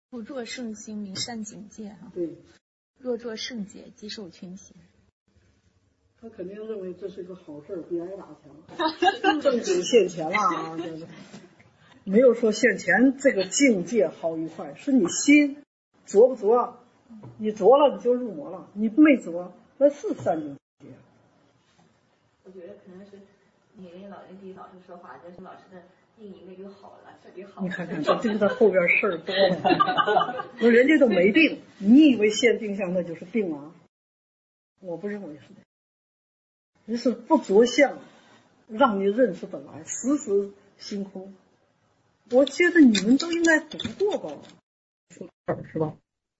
不作圣心，明善警戒哈。 对。 若作圣解，即受群行。 他肯定认为这是个好事，比挨打强。正经现前了啊，就是没有说现前这个境界好与坏，是你心着不着。你着了你就入魔了，你没着那是善境界。 我觉得可能是你跟老师说话，就是老师的定义那就好了，彻底好了。 你看看这个后边事儿多了，那人家都没病，你以为现定相那就是病啊？我不认为是的。你是不着相，让你认识本来，时时心空。我觉得你们都应该读过吧，是吧？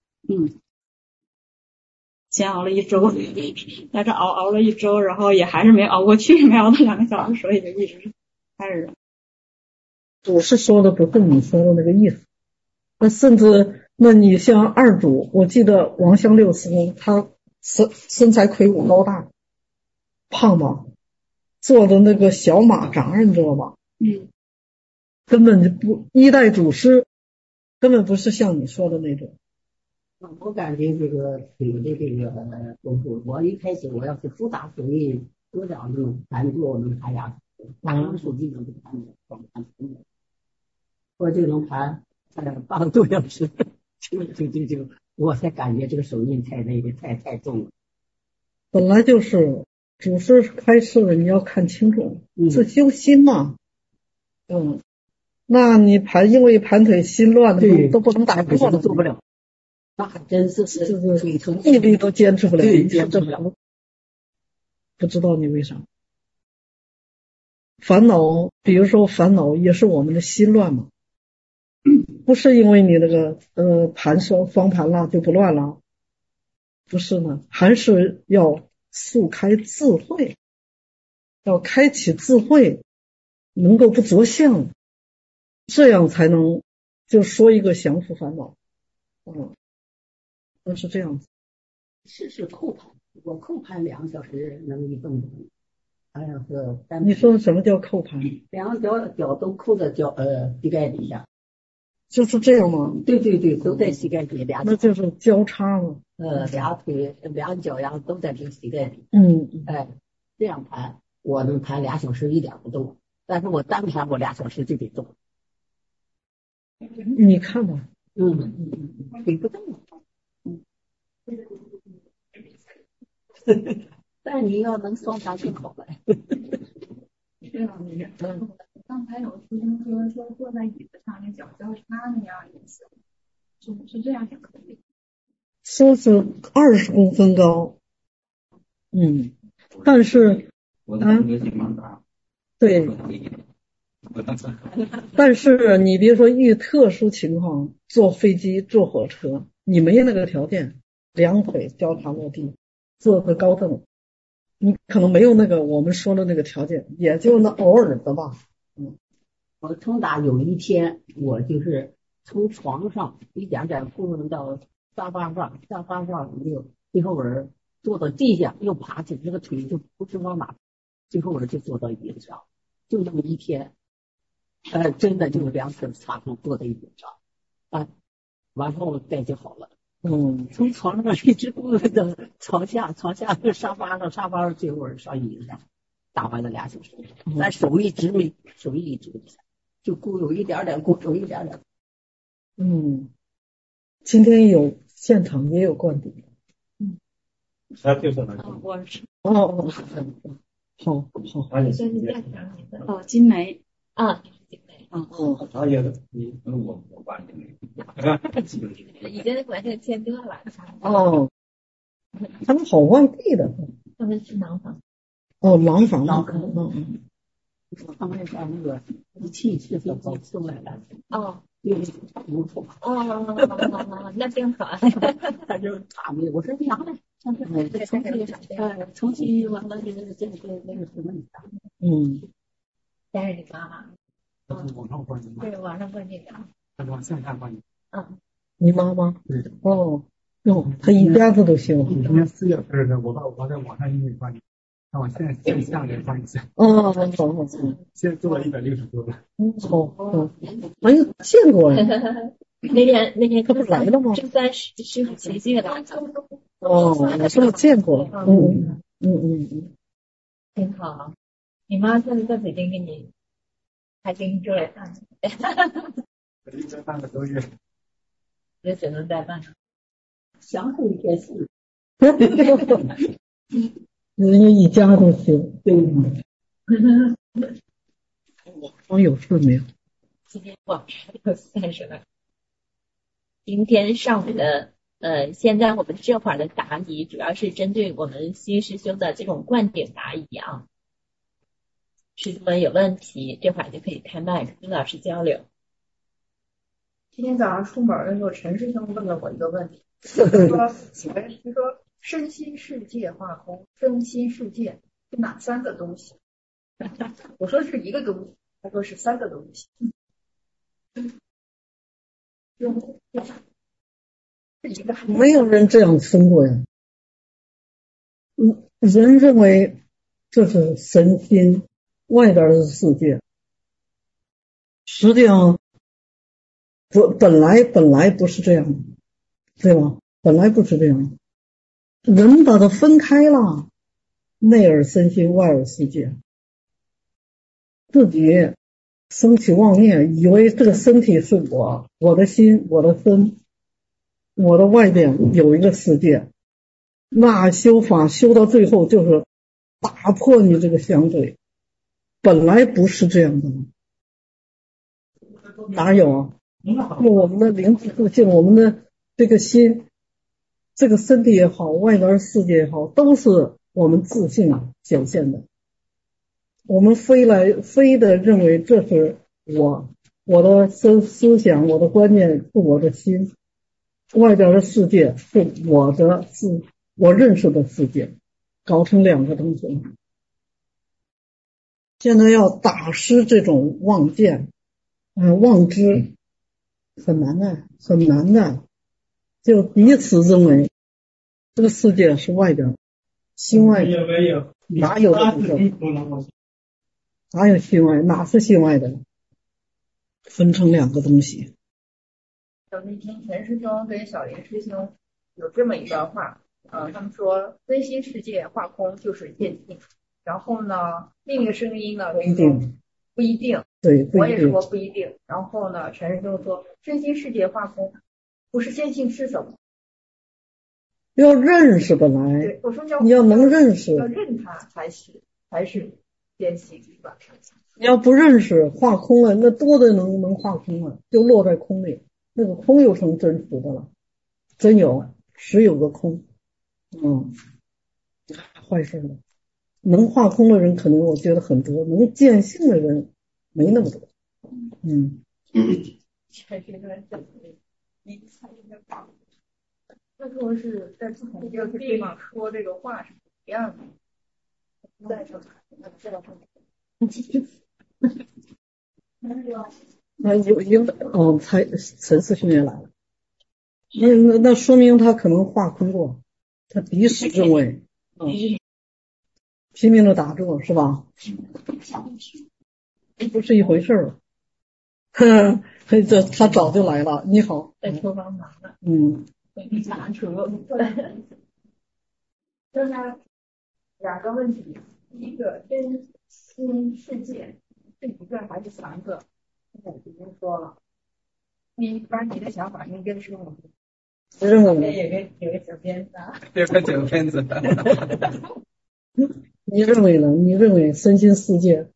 先熬了一周，在这熬了一周，然后也还是没熬过去，没熬到2个小时，所以就一直开始。 我是说的不是你说的那个意思。那甚至那你像二祖，我记得王香六师他身材魁梧高大，胖吧，坐的那个小马扎，你知道吧？根本就不一代祖师，根本不是像你说的那种。 我感觉这个腿的这个功夫，我一开始我要是不打水，多点这种盘坐能盘牙，打上手机能盘我这种盘半个多小时，就我才感觉这个手印太那个太重了。 本来就是祖师开示了，你要看清楚，是修心嘛。那你因为盘腿心乱的都不能打坐了， 做不了。那还真是毅力都坚持不了， 坚持不了。 不知道你为啥烦恼？比如说烦恼也是我们的心乱嘛，不是因为你那个盘双盘了就不乱了，不是呢，还是要速开智慧，要开启智慧，能够不着相，这样才能就说一个降伏烦恼。都是这样子。 是扣盘，我扣盘2个小时能一动。好像是你说什么叫扣盘 ？2个脚都扣在膝盖底下。 就是这样吗？ 对，都在膝盖底下。 那就是交叉嘛。 俩腿2脚丫都在这个膝盖底。这样盘我能盘2小时一点不动，但是我单盘我2小时就得动。 你看吧。 腿不动。但你要能双盘就好了。 这样的刚才有师兄说坐在椅子上，那脚交叉那样也行，是这样也可以。 说是20公分高，但是对，但是你别说遇特殊情况，坐飞机坐火车，你没那个条件，2腿交叉落地，坐个高凳，你可能没有那个我们说的那个条件，也就那偶尔的吧。 我从打有一天，我就是从床上一点点咕噜到沙发上又最后我坐到地下，又爬起，这个腿就不知道哪，最后我就坐到椅子上，就这么一天，真的就2腿插上坐在椅子上，完后再就好了。从床上一直咕噜到床下沙发上最后我上椅子上，打完了2小时，但手一直没就咕噜一点点，咕噜一点点。 今天有现场也有灌顶。 他就是那个。 我是。 好。 金梅。 金梅。 他也是我管的。 已经完全签订了。 他们好外地的。 他们是廊坊。 廊坊。 他们把那个仪器是飞机送来的。 那挺好。 他就打没，我说你拿来，重新完了这个什么你打。 带着你妈妈。 网上关的。 对，网上关这个。 网线下关的。 你妈妈？他一家子都行。 今年4月份的，我在网上因为关的。那我现在线下也关一下。现在做了160多了。 没有见过呀。 那天他不来了吗？ 正在师傅前进来的。 哦，我是不是见过？ 挺好。你妈现在在北京给你还给你做了饭， 一直半个多月， 也只能带饭。 享受一天事。 人家一家都行，对吗？我有事没有？ 今天晚上有30了。今天上午的现在我们这会儿的答疑主要是针对我们新师兄的这种灌顶答疑啊。师兄们有问题，这会儿就可以开麦跟老师交流。 今天早上出门的时候，陈师兄问了我一个问题，就说身心世界化空，身心世界是哪3个东西？我说是一个东西，他说是3个东西。 没有人这样分过呀。人认为这是身心外边的世界，实际上本来不是这样的，对吗？本来不是这样的，人把它分开了，内耳身心，外耳世界，自己升起妄念，以为这个身体是我的心，我的身，我的外边有一个世界。那修法修到最后就是打破你这个相对，本来不是这样的，哪有啊？我们的灵智自信，我们的这个心，这个身体也好，外边世界也好，都是我们自信显现的。我们非的认为这是我的思想，我的观念是我的心，外边的世界是我认识的世界，搞成2个东西了。现在要打失这种妄见，妄知，很难的，就彼此认为这个世界是外边，心外的，哪有这部分？哪有心外？哪是心外的？分成2个东西。 那天陈师兄跟小林师兄有这么一段话，他们说身心世界化空就是见性，然后呢，另一个声音呢不一定， 对， 我也说不一定。然后呢，陈师兄说身心世界化空不是见性是什么？ 要认识本来， 对，我说你要能认识， 要认它才是见性，是吧？ 你要不认识化空了，那多的能化空了，就落在空里，那个空又成真实的了，真有实有个空，坏事了。能化空的人可能我觉得很多，能见性的人没那么多。 那说是在不同的地方说这个话是不一样的。再说陈师兄也来了，那说明他可能化空过，他敌视认为，拼命的打住是吧？不是一回事儿。他早就来了，你好， 在厨房忙了。 拿出就是2个问题，第一个真心世界是1个还是3个？我已经说了，你把你的想法应该是我认为有个小鞭子， 有个小鞭子。 你认为呢？你认为身心世界？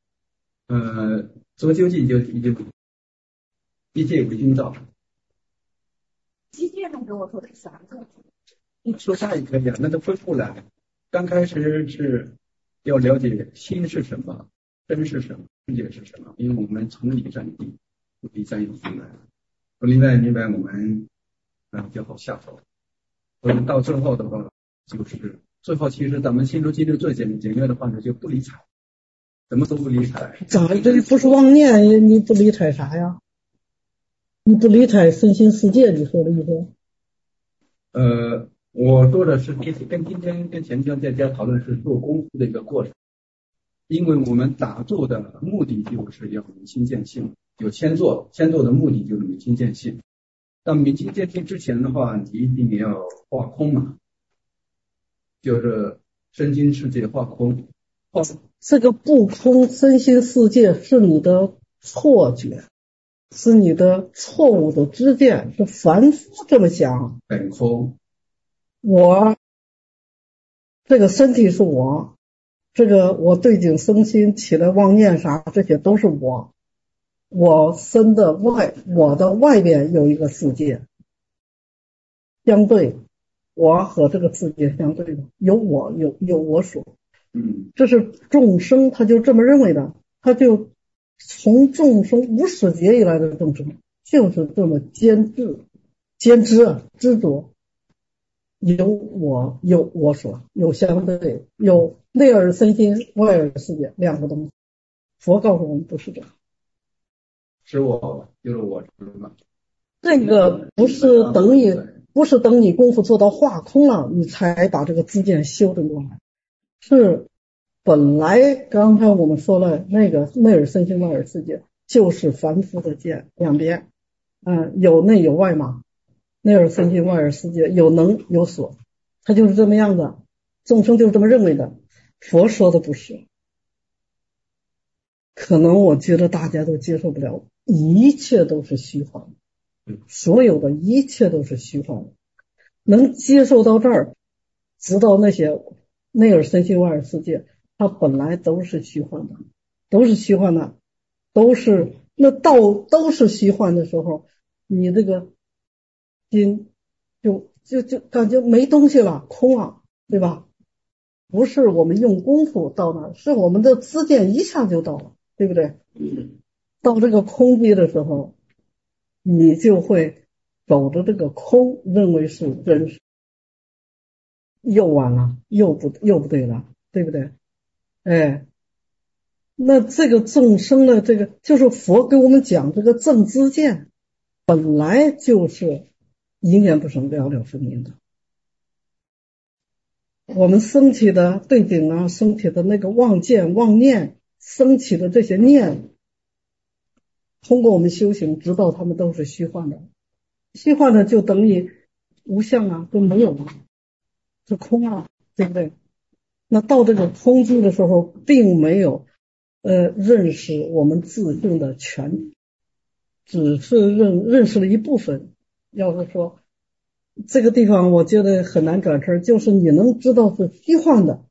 做究竟就一切为心造。 机械上跟我说是3个， 说啥也可以啊，那都分不来。刚开始是要了解心是什么，身是什么，世界是什么，因为我们从理占地，理占有心来，从理占明白我们就好下手。所以到最后的话，就是最后其实咱们心中记住最简约的方式就不理睬，怎么都不理睬。 这不是妄念，你不理睬啥呀？你不理睬身心世界，你说的意思？ 我说的是跟今天跟前天在家讨论是做功夫的一个过程，因为我们打坐的目的就是要明心见性，有先做的目的就是明心见性， 到明心见性之前的话，你一定要化空嘛，就是身心世界化空。 这个不空身心世界是你的错觉，是你的错误的知见，是凡夫这么想。 本空， 我这个身体是我，这个我对景生心起来妄念啥，这些都是我。我身的外，我的外边有一个世界，相对，我和这个世界相对的，有我有我所。这是众生他就这么认为的，他就从众生无始劫以来的众生就是这么坚执执着，有我有我所，有相对，有内耳身心外耳世界两个东西。佛告诉我们不是这样， 是我就是我执嘛。 这个不是等你功夫做到化空了，你才把这个知见修正过来。是本来刚才我们说了，那个内耳身心外耳世界就是凡夫的见，两边有内有外嘛，内耳身心外耳世界有能有所，它就是这么样的，众生就是这么认为的。佛说的不是，可能我觉得大家都接受不了，一切都是虚幻，所有的一切都是虚幻，能接受到这儿，直到那些内耳身心外耳世界，它本来都是虚幻的，都是虚幻的，都是虚幻的时候，你这个心就感觉没东西了，空了，对吧？不是我们用功夫到那，是我们的知见一下就到了，对不对？到这个空寂的时候，你就会走着这个空，认为是真实，又完了，又不对了，对不对？那这个众生的这个，就是佛给我们讲这个正知见，本来就是一念不生，了了分明的。我们升起的对境啊，升起的那个妄见妄念，升起的这些念，通过我们修行知道他们都是虚幻的，虚幻的就等于无相啊，都没有了，是空啊，对不对？那到这个空寂的时候，并没有认识我们自性的全，只是认识了一部分。要是说这个地方我觉得很难转身，就是你能知道是虚幻的，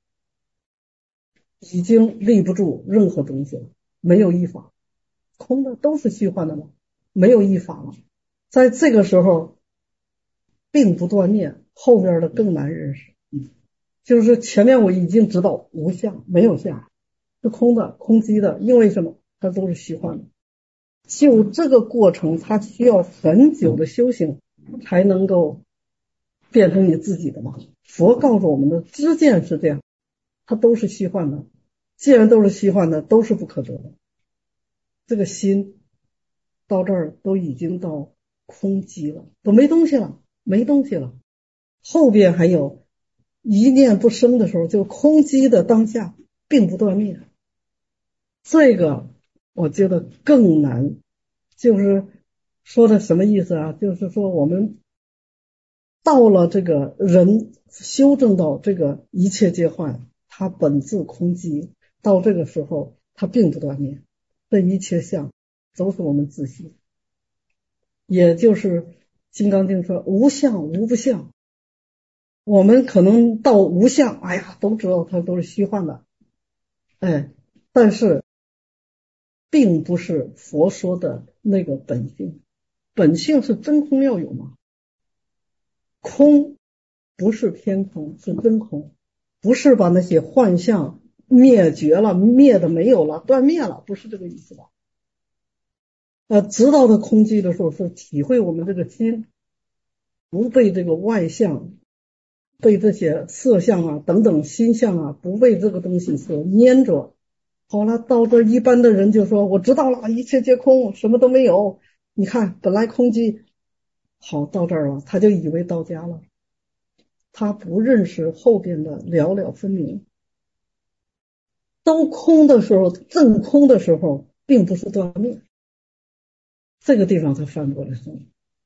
已经立不住任何东西了，没有依法，空的都是虚幻的了，没有依法了。在这个时候并不断灭，后边的更难认识。就是前面我已经知道无相，没有相，是空的空寂的，因为什么？它都是虚幻的。就这个过程它需要很久的修行才能够变成你自己的嘛。佛告诉我们的知见是这样，它都是虚幻的，既然都是虚幻的，都是不可得的。这个心到这儿都已经到空寂了，都没东西了，没东西了。后边还有一念不生的时候，就空寂的当下并不断灭，这个我觉得更难。就是说的什么意思啊？就是说我们到了这个人修正到这个一切皆幻，它本自空寂，到这个时候它并不断灭，这一切相都是我们自性，也就是金刚经说无相无不相。我们可能到无相，哎呀，都知道它都是虚幻的，但是并不是佛说的那个本性，本性是真空要有嘛。空不是偏空，是真空，不是把那些幻象灭绝了，灭的没有了，断灭了，不是这个意思吧？直到的空寂的时候，是体会我们这个心不被这个外相，被这些色相啊等等心相啊，不被这个东西所粘着。好了，到这一般的人就说我知道了，一切皆空，什么都没有，你看本来空寂，好，到这儿了，他就以为到家了，他不认识后边的了了分明。都空的时候，正空的时候并不是断灭，这个地方才翻过来说，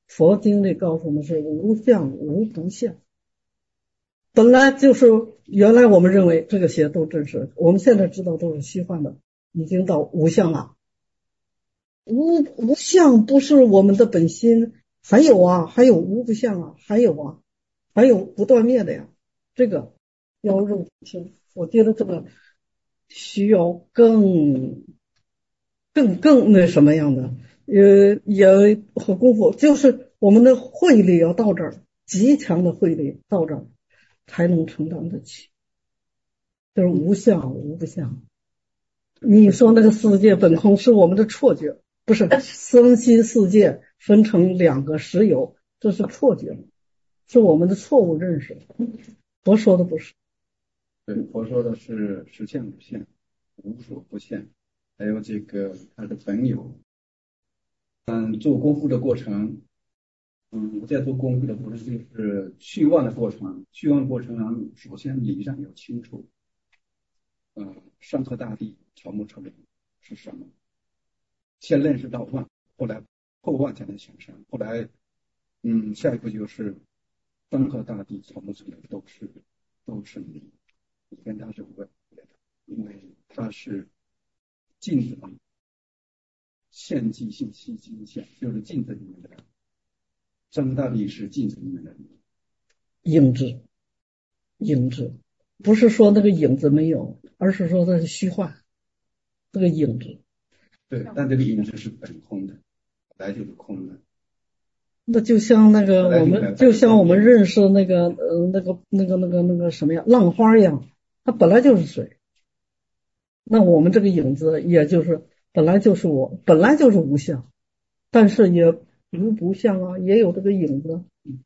佛经里告诉我们是无相无不相。本来就是原来我们认为这个些都真实，我们现在知道都是虚幻的，已经到无相了。无相不是我们的本心，还有啊，还有无不相啊，还有啊，还有不断灭的呀。这个要认清，我觉得这个需要更那什么样的，也和功夫，就是我们的慧力要到这儿，极强的慧力到这儿才能承担得起，就是无相无不相。你说那个世界本空是我们的错觉，不是身心世界分成两个实有，这是错觉，是我们的错误认识。佛说的不是。 对，佛说的是实现无限，无所不现，还有这个它的本有。做功夫的过程，我在做功夫的过程就是去妄的过程。去妄过程，首先理上要清楚，山河大地草木成林是什么？先认识到妄，后来后妄才能形成。后来，下一步就是山河大地草木成林都是你跟它是无关的，因为它是镜子嘛，现即性息即现，就是镜子里面的山河大地是镜子里面的影子，不是说那个影子没有，而是说它是虚幻，这个影子。 对，但这个影子是本空的，本来就是空的。 那就像那个我们认识那个什么呀，浪花一样，它本来就是水。那我们这个影子也就是本来就是无相，但是也无不相啊，也有这个影子。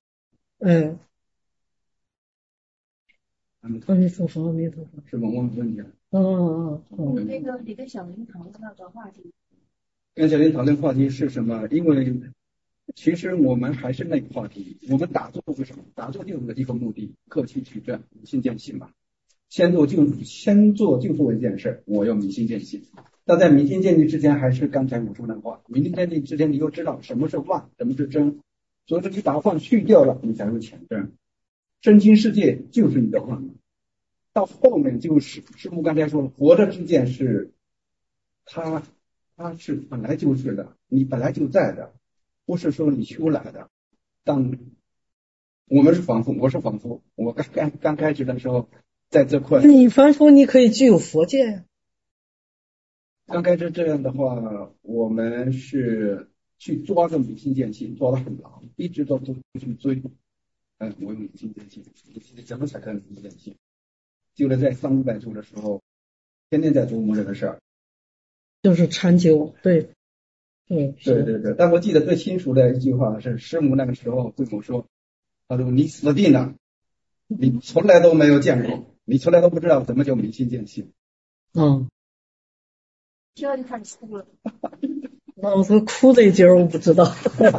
阿弥陀佛，阿弥陀佛。 是吗？问问题了。 那个你跟小林讨论那个话题。 跟小林讨论话题是什么？因为其实我们还是那个话题，我们打坐是什么？打坐就是一个目的，克期取证，明心见性嘛。先做就做一件事，我要明心见性。但在明心见性之前，还是刚才我说那话，明心见性之前，你要知道什么是妄，什么是真。所以说你把妄去掉了，你才会显真。真心世界就是你的妄。到后面就是师父刚才说了，活着之间是它是本来就是的，你本来就在的，不是说你修来的。当我们是凡夫，我是凡夫，我刚开始的时候在这块， 你凡夫你可以具有佛界呀。 刚开始这样的话，我们是去抓着明心见性，抓得很牢，一直到去追。我用明心见性，怎么才可能明心见性？就是在300周的时候，天天在琢磨这个事儿， 就是禅修。对。 但我记得最清楚的一句话是师母那个时候对我说，他说你死定了，你从来都没有见过，你从来都不知道什么叫明心见性。 听了就开始哭了。 那我说哭这一节我不知道。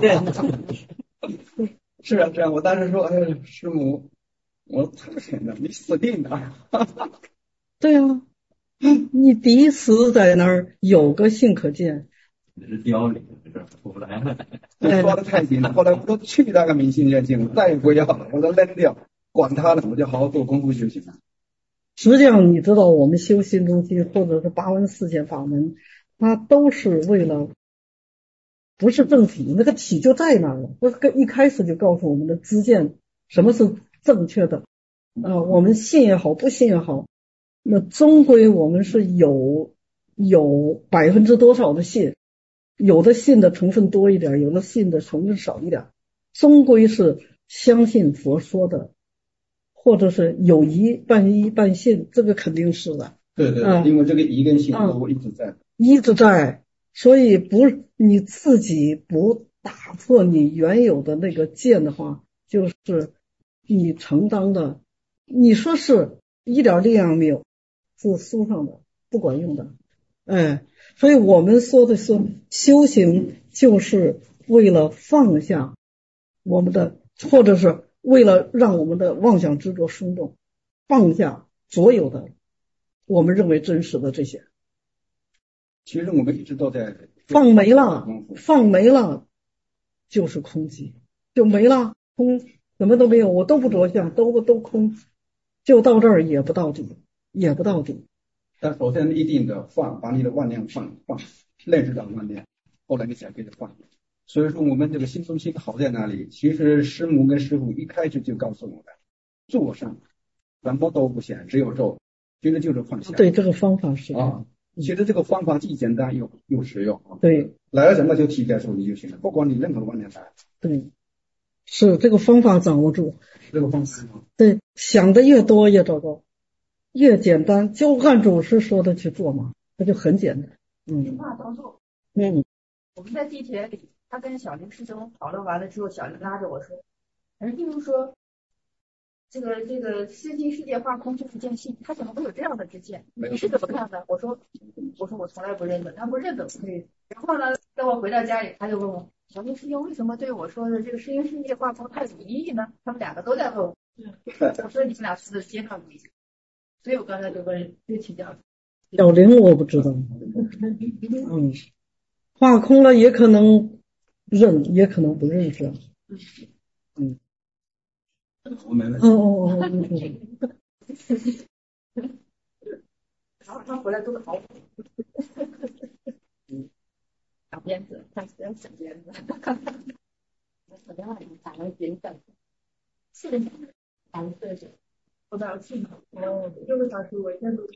是啊，我当时说，师母，我太险了，你死定了。 对啊，你第一次在那儿有个性可见。 这是凋零，这出不来了。 说的太紧了，后来我都去那个明心见性，我再也不要了，我都扔掉，管他了，我就好好做功夫就行了。 实际上你知道，我们修心中心或者是八文四显法门，它都是为了不是正体，那个体就在那儿了。一开始就告诉我们的知见什么是正确的。我们信也好，不信也好，那终归我们是有多少的信，有的信的成分多一点，有的信的成分少一点，终归是相信佛说的，或者是有疑半信，这个肯定是的。 对，因为这个疑跟信都一直在， 所以你自己不打破你原有的那个见的话，就是你承担的，你说是一点力量没有，是书上的，不管用的。所以我们说的是修行，就是为了放下我们的，或者是为了让我们的妄想执着松动，放下所有的我们认为真实的这些。 其实我们一直都在放没了， 就是空寂，就没了，空什么都没有，我都不着相，都空，就到这儿也不到底，也不到底。 但首先一定的放，把你的妄念放，认识到妄念，后来你才可以放。所以说我们这个心中心好在哪里？其实师母跟师父一开始就告诉我们，做上什么都不想，只有做，其实就是放下。 对，这个方法是啊，其实这个方法既简单又实用。 对， 来了什么就体在手里就行了，不管你任何妄念来。 对，是这个方法掌握住。 这个方法。 对，想的越多越糟糕，越简单就按祖师说的去做嘛，那就很简单。 听话照做。我们在地铁里，他跟小林师兄讨论完了之后，小林拉着我说：“例如说，这个身心世界化空就是见性，他怎么会有这样的知见？你是怎么看的？”我说我从来不认可，他不认可可以。然后呢，等我回到家里，他就问我：“小林师兄为什么对我说的这个身心世界化空太有疑义呢？”他们两个都在问我。我说你们俩是接上一下，所以我刚才就请教。 小林我不知道。化空了也可能认，也可能不认识。 我没问题。 然后他回来都是好。小鞭子，他是小鞭子。昨天晚上打了几个4个小时，打了4个小时，我打了4个6个小时，我现在都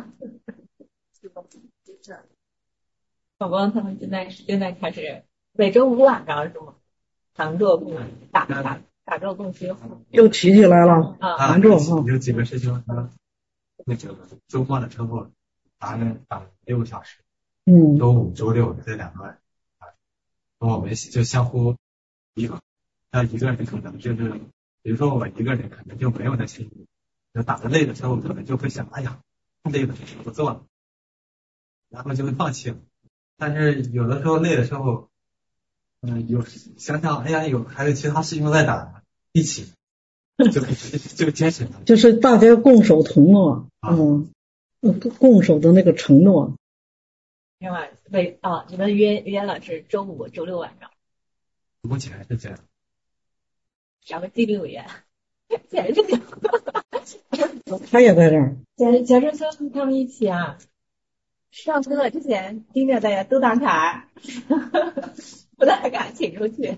宝宝他们现在开始每周5晚上是吗？常坐共打坐共修又提起来了常坐有几个师兄说那个周末的时候打6个小时，周5周6这2个晚上，跟我们就相互比较。那一个人可能就是，比如说我一个人可能就没有那心力，就打得累的时候可能就会想，哎呀太累了不做了，然后就会放弃了。但是有的时候累的时候有想想哎呀还有其他事情在打，一起就坚持了， 就是大家共守承诺。共守的那个承诺。 另外你们约了是周5周6晚上， 目前是这样。 找个第6约，简直他也在这儿。 假设说他们一起啊，上课之前盯着大家都打卡，不打卡请出去。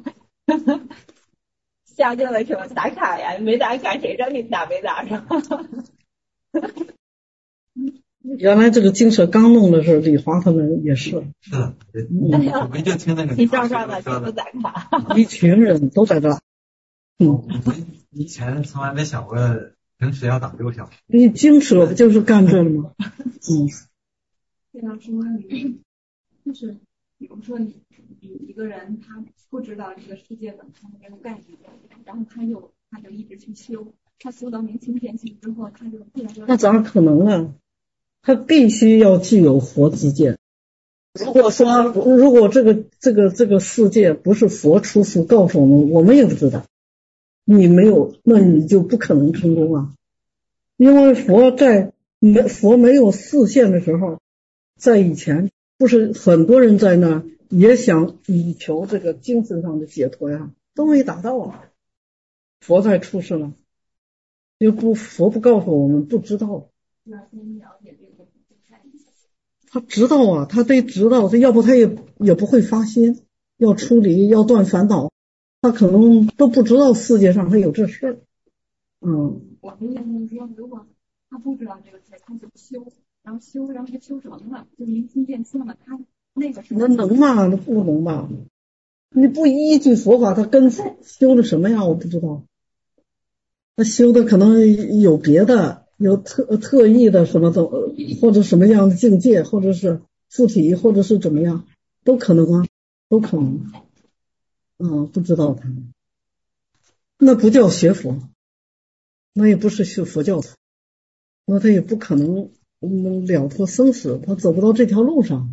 下课的时候打卡呀，没打卡谁让你打没打上？ 原来这个精舍刚弄的时候，李华他们也是。 我们就听那个你上的全部打卡， 一群人都在这儿。 以前从来没想过平时要打6个小时。 你精舍不就是干这的吗？ 对老师，就是比如说你一个人他不知道这个世界本身的这个概念，然后他就一直去修，他修到明心见性之后，他就那咋可能啊？他必须要具有佛之见。如果这个世界不是佛出世告诉我们也不知道，你没有，那你就不可能成功啊。因为佛没有示现的时候，在以前不是很多人在那也想以求这个精神上的解脱呀，都没达到啊。佛在出世了，佛不告诉我们不知道。他知道啊，他得知道，要不他也不会发心，要出离，要断烦恼，他可能都不知道世界上还有这事。 我的意思是说，如果他不知道这个事，他就修，然后他修成了，就明心见性了，他那个是那能吗？那不能吧？你不依据佛法，他跟修的什么呀？我不知道。他修的可能有别的。有特意的什么的，或者什么样的境界，或者是附体，或者是怎么样，都可能啊，都可能。不知道他，那不叫学佛，那也不是学佛教徒，那他也不可能了脱生死，他走不到这条路上。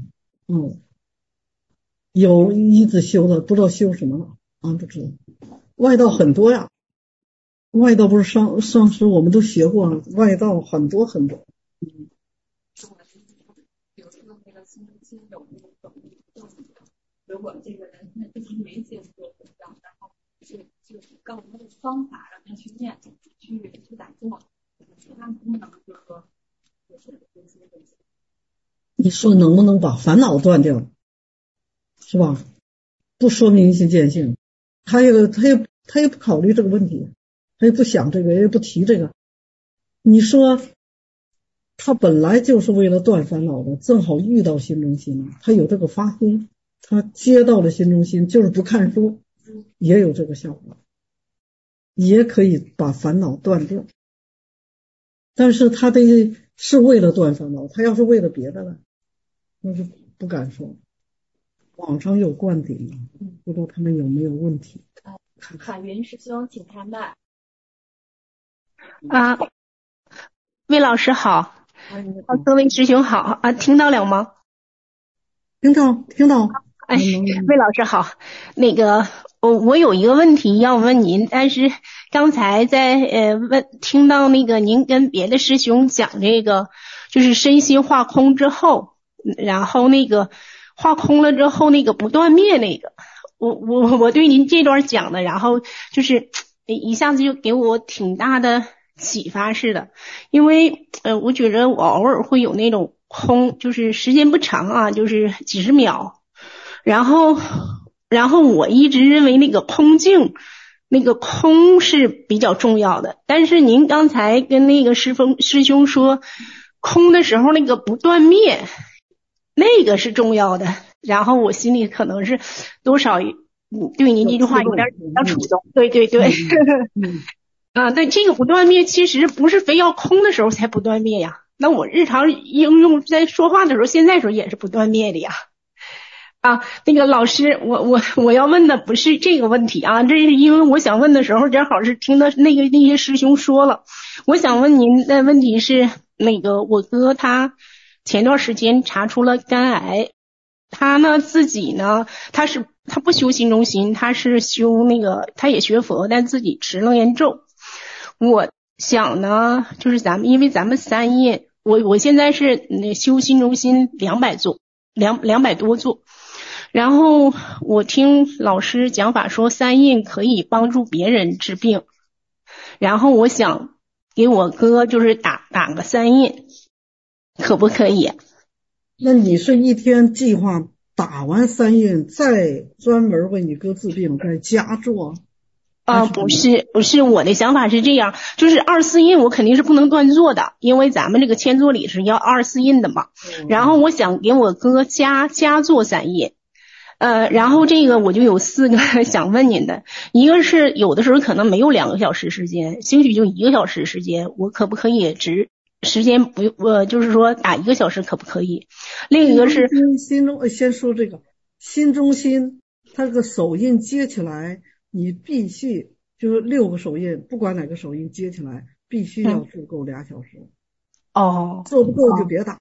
有一直修的，不知道修什么了不知道。外道很多呀。外道不是上师我们都学过，外道很多很多。 如果这个人他之前没接触过佛教，然后就是告诉他的方法，让他去念，去打坐，他能不能就是说就是这些东西？ 你说能不能把烦恼断掉，是吧？不说明心见性，他也不考虑这个问题，他也不想这个，也不提这个。你说他本来就是为了断烦恼的，正好遇到心中心，他有这个发心，他接到了心中心，就是不看书，也有这个效果，也可以把烦恼断掉。但是他得是为了断烦恼，他要是为了别的呢，那就不敢说。网上有灌顶，不知道他们有没有问题。 海云师兄请开麦。 魏老师好，各位师兄好听到了吗？ 听到。 魏老师好，那个我有一个问题要问您，但是刚才在听到那个您跟别的师兄讲这个，就是身心化空之后，然后那个化空了之后那个不断灭那个，我对您这段讲的，然后就是一下子就给我挺大的启发似的，因为我觉得我偶尔会有那种空，就是时间不长就是几十秒，然后我一直认为那个空境，那个空是比较重要的，但是您刚才跟那个师兄说空的时候那个不断灭那个是重要的，然后我心里可能是多少对您这句话有点触动，对但这个不断灭其实不是非要空的时候才不断灭呀，那我日常应用在说话的时候，现在时候也是不断灭的呀。那个老师，我要问的不是这个问题这是因为我想问的时候正好是听到那些师兄说了，我想问您的问题是那个我哥他前段时间查出了肝癌，他呢自己呢他不修心中心，他是修那个他也学佛，但自己持楞严咒。我想呢就是因为咱们三印，我现在是修心中心200多座，然后我听老师讲法说三印可以帮助别人治病，然后我想给我哥就是打个三印，可不可以？ 那你是一天计划打完三印再专门为你哥治病再加做？ 不是，我的想法是这样，就是24印我肯定是不能断做的，因为咱们这个千座里是要24印的嘛。然后我想给我哥加做三印。然后这个我就有4个想问您的，一个是有的时候可能没有2个小时时间，兴许就1个小时时间，我可不可以时间不就是说打1个小时可不可以？另一个是心中先说这个心中心，它这个手印接起来，你必须就是6个手印，不管哪个手印接起来，必须要做够2小时。做不够就别打。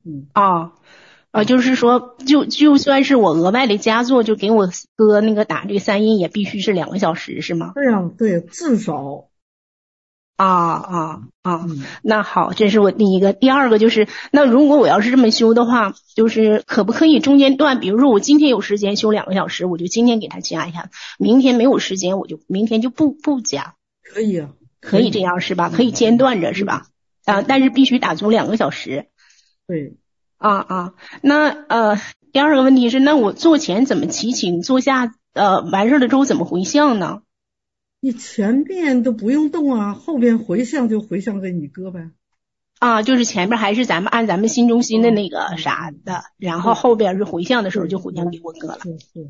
就是说就算是我额外的加做，就给我哥那个打这个三印也必须是2个小时是吗？ 对呀，对，至少。 那好，这是我第一个。第二个就是，那如果我要是这么修的话，就是可不可以中间断？比如说我今天有时间修2个小时，我就今天给他加一下；明天没有时间，我就明天就不加。 可以啊， 可以这样是吧？可以间断着是吧？但是必须打足2个小时。 对。 那第二个问题是，那我做前怎么祈请，做下完事了之后怎么回向呢？ 你前边都不用动啊，后边回向就回向给你哥呗。 就是前边还是咱们按咱们心中心的那个啥的，然后后边是回向的时候就回向给我哥了。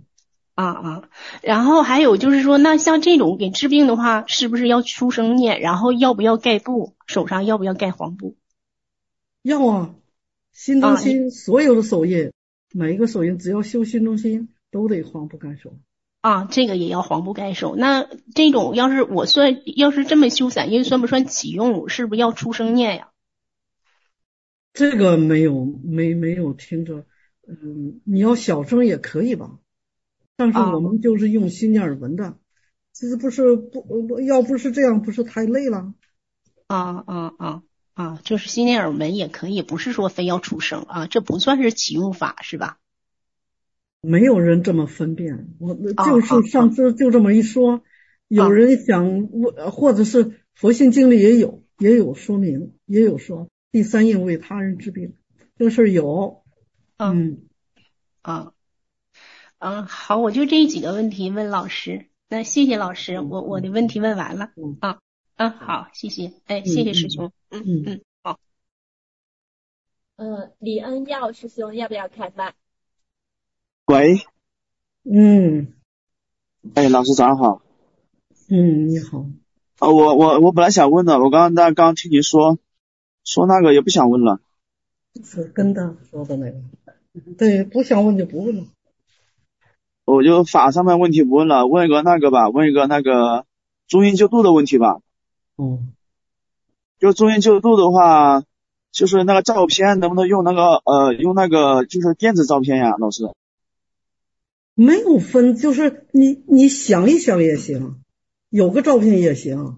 然后还有就是说，那像这种给治病的话，是不是要出生念？然后要不要盖布？手上要不要盖黄布？ 要啊。心中心所有的手印，每一个手印只要修心中心都得黄布盖手。 这个也要黄布盖手。那这种要是这么修散印，算不算启用？是不是要出生念呀？ 这个没有听着，你要小声也可以吧，但是我们就是用心念耳闻的，这不是要不是这样，不是太累了。 就是心念耳闻也可以，不是说非要出声这不算是启用法是吧？ 没有人这么分辨，我就是上次就这么一说，有人想或者是佛性经里也有说明，也有说第三印为他人治病，这个事儿有。 好，我就这几个问题问老师，那谢谢老师，我的问题问完了。好，谢谢，谢谢师兄。好。 李恩耀师兄要不要开麦？ 喂。老师早上好。 你好。 我本来想问的，我刚听您说那个也不想问了。 是跟他说的那个。对，不想问就不问了。 我就法上面问题不问了，问一个那个中阴救度的问题吧。就中阴救度的话，就是那个照片能不能用那个就是电子照片呀，老师？ 没有分，就是你想一想也行，有个照片也行。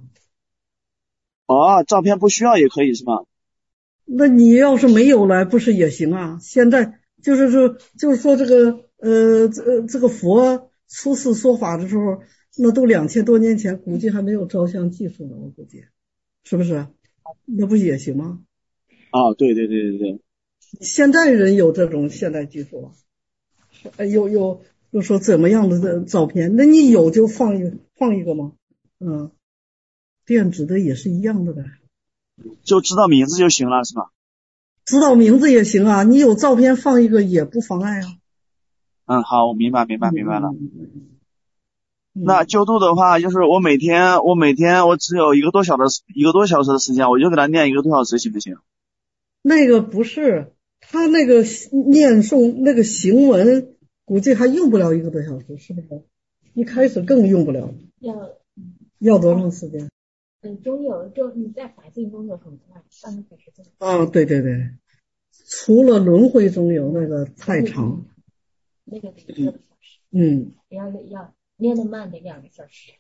照片不需要也可以是吗？ 那你要是没有了，不是也行啊？现在就是说这个这个佛出世说法的时候，那都2000多年前，估计还没有照相技术呢，我估计，是不是？那不也行吗？ 对。 现代人有这种现代技术啊，又说怎么样的照片，那你有就放一个吗？电子的也是一样的呗。 就知道名字就行了是吧？ 知道名字也行啊，你有照片放一个也不妨碍啊。 好，我明白了。那救度的话，就是我每天我只有1个多小时的时间，我就给他念1个多小时行不行？ 那个不是，他那个念诵那个行文，估计还用不了1个多小时，是不是？一开始更用不了。要多长时间？ 中有你在法性中有很快，3个小时就。 对，除了轮回中有那个太长。 那个得1个小时。要念得慢得2个小时。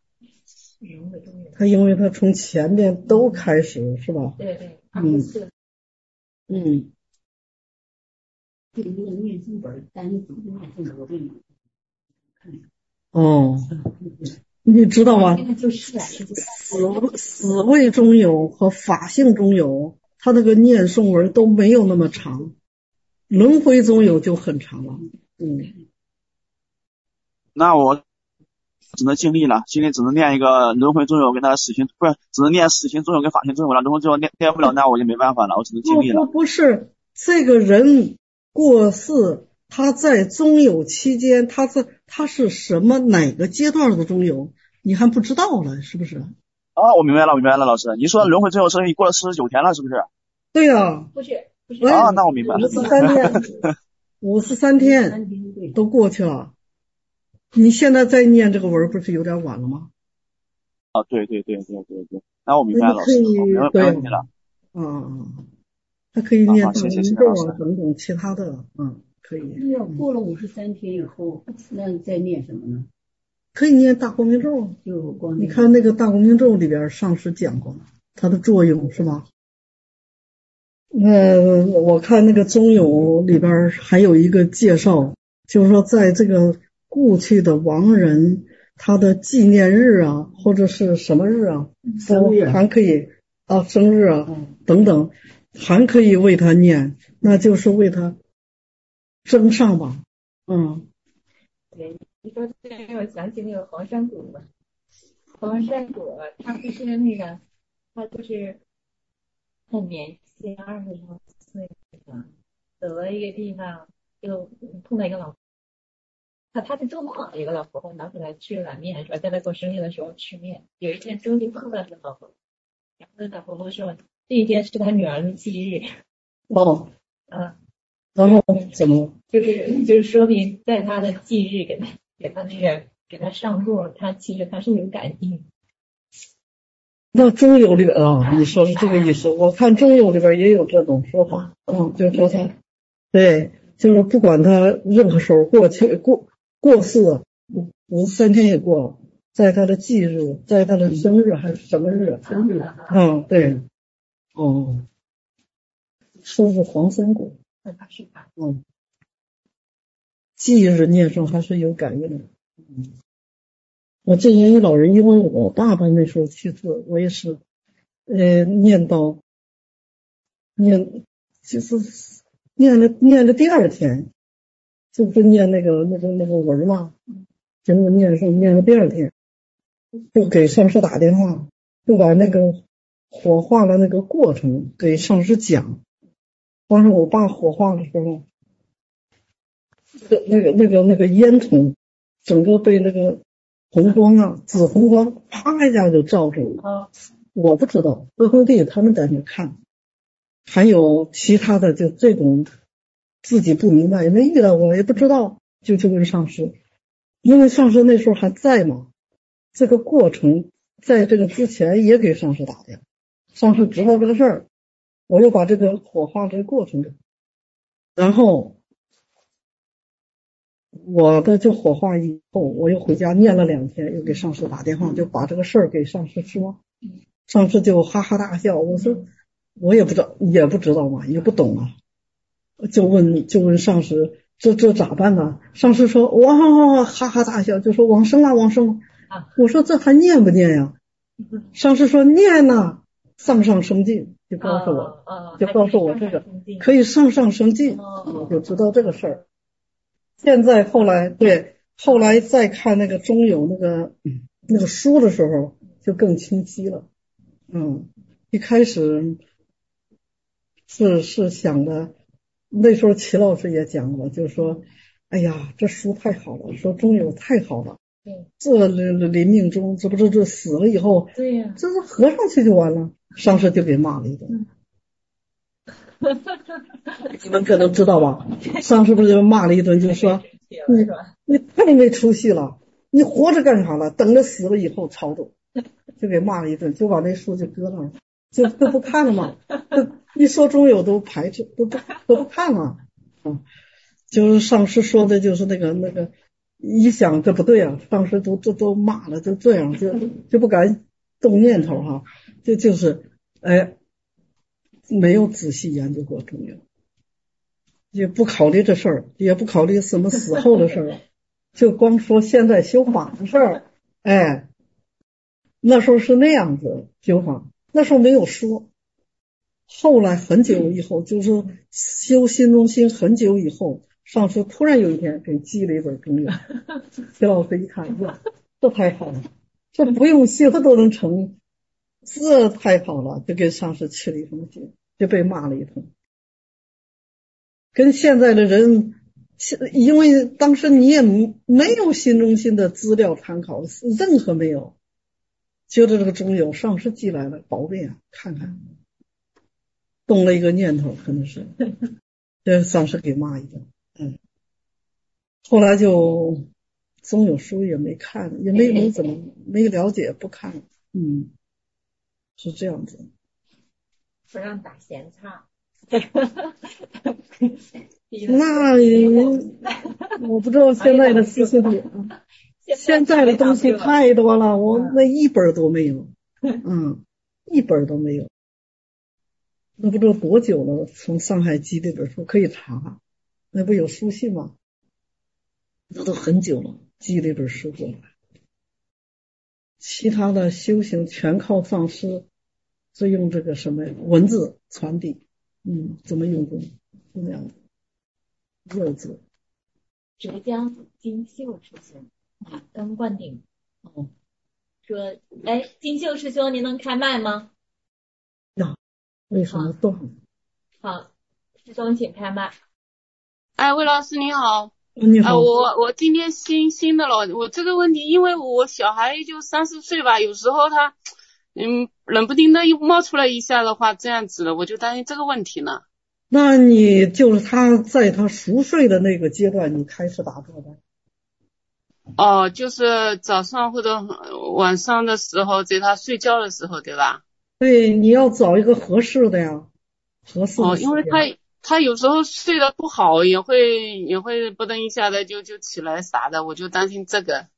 他因为他从前面都开始是吧？ 对。 这个念经本，但是怎么念这个我给你看。 你知道吗？死位中有和法性中有，他那个念诵文都没有那么长，轮回中有就很长了。 那我只能尽力了，今天只能念一个轮回中有跟他的死刑，不是只能念死刑中有跟法性中有了，轮回中有念不了，那我就没办法了，我只能尽力了。 不是这个人过世，他在中有期间，他是什么哪个阶段的中有，你还不知道了，是不是？ 我明白了，老师，你说轮回中有是过了49天了，是不是？ 对呀。 不是。 那我明白了。 53天都过去了，你现在再念这个文不是有点晚了吗？ 对，那我明白了，老师，没问题了。 他可以念大明咒等等其他的，可以。 那过了53天以后，那再念什么呢？ 可以念大光明咒。你看那个大光明咒里边上师讲过它的作用是吧？我看那个中有里边还有一个介绍，就是说在这个故去的亡人他的纪念日啊，或者是什么日啊，都还可以生日啊等等，还可以为他念，那就是为他增上吧。 对，你说这个我想起那个黄山谷了。黄山谷他不是那个，他就是很年轻，20多岁走了一个地方，就碰到一个老他是中好的一个老婆婆，拿回来吃碗面，说在他过生日的时候吃面。有一天中间碰到这老婆婆，然后那老婆婆说这一天是他女儿的忌日。 然后怎么？ 就是说明在他的忌日给他上座，其实他是有感应。 那中有里边你说是这个意思，我看中有里边也有这种说法。就是说他对，就是不管他任何时候过世，53天也过了，在他的忌日，在他的生日还是什么日？生日。对。说是黄山谷。 忌日念诵还是有感应的。我这年一老人，因为我爸爸那时候去世，我也是念就是念了第二天，就是念那个文嘛，经过念了第二天，就给上师打电话，就把那个火化的那个过程给上师讲。当时我爸火化的时候，那个烟囱整个被那个红光啊，紫红光啪一下就照住了。我不知道，最后弟他们在那看，还有其他的就这种自己不明白，也没遇到过，也不知道，就问上师，因为上师那时候还在嘛，这个过程在这个之前也给上师打电话，上师知道这个事儿，我又把这个火化这个过程，然后我的就火化以后，我又回家念了2天，又给上师打电话，就把这个事儿给上师说，上师就哈哈大笑。我说我也不知道嘛，也不懂啊，就问上师这咋办呢？上师说哇哈哈大笑，就说往生了。我说这还念不念呀？上师说念呐，上升进，就告诉我这个可以上升进，我就知道这个事儿。现在后来再看那个中有那个书的时候就更清晰了。一开始是想的，那时候齐老师也讲过，就是说哎呀这书太好了，说中有太好了，这临命终这不是这死了以后，对呀，这是合上去就完了。上师就给骂了一顿。你们可能知道吧，上师不是就骂了一顿，就说你太没出息了，你活着干啥了，等着死了以后超度，就给骂了一顿，就把那书就搁那儿，就都不看了嘛。一说中有都排斥，都不看了。就是上师说的就是那个一想这不对啊，上师都骂了，就这样就不敢动念头哈，就是没有仔细研究过中有，也不考虑这事儿，也不考虑什么死后的事儿，就光说现在修法的事儿。那时候是那样子修法，那时候没有说。后来很久以后，就是修心中心很久以后，上师突然有一天给寄了一本中有，徐老师一看，哇，这太好了，这不用修都能成，这太好了，就给上师去了一封信，就被骂了一通。跟现在的人，因为当时你也没有心中心的资料参考，任何没有，觉得这个中有上师寄来了宝贝啊，看看，动了一个念头，可能是这上师给骂一顿。后来就中有书也没看，也没怎么没了解，不看。是这样子。 不让打闲岔。 那我不知道现在的知识点，现在的东西太多了，我那一本都没有，一本都没有。那不知道多久了，从上海寄这本书可以查，那不有书信吗？那都很久了，寄这本书过来。其他的修行全靠上师，是用这个什么文字传递，怎么用功，是那样的。六字， 浙江金秀师兄刚灌顶，说，金秀师兄，您能开麦吗？ 为什么断？ 好，师兄请开麦。 魏老师你好。 你好。 我今天新的了，我这个问题，因为我小孩就3-4岁吧，有时候他冷不丁的又冒出来一下的话，这样子的，我就担心这个问题呢。 那你就是他在他熟睡的那个阶段，你开始打坐的？ 就是早上或者晚上的时候，在他睡觉的时候，对吧？ 对，你要找一个合适的呀，合适的。 因为他有时候睡得不好，也会不登一下的就起来啥的，我就担心这个。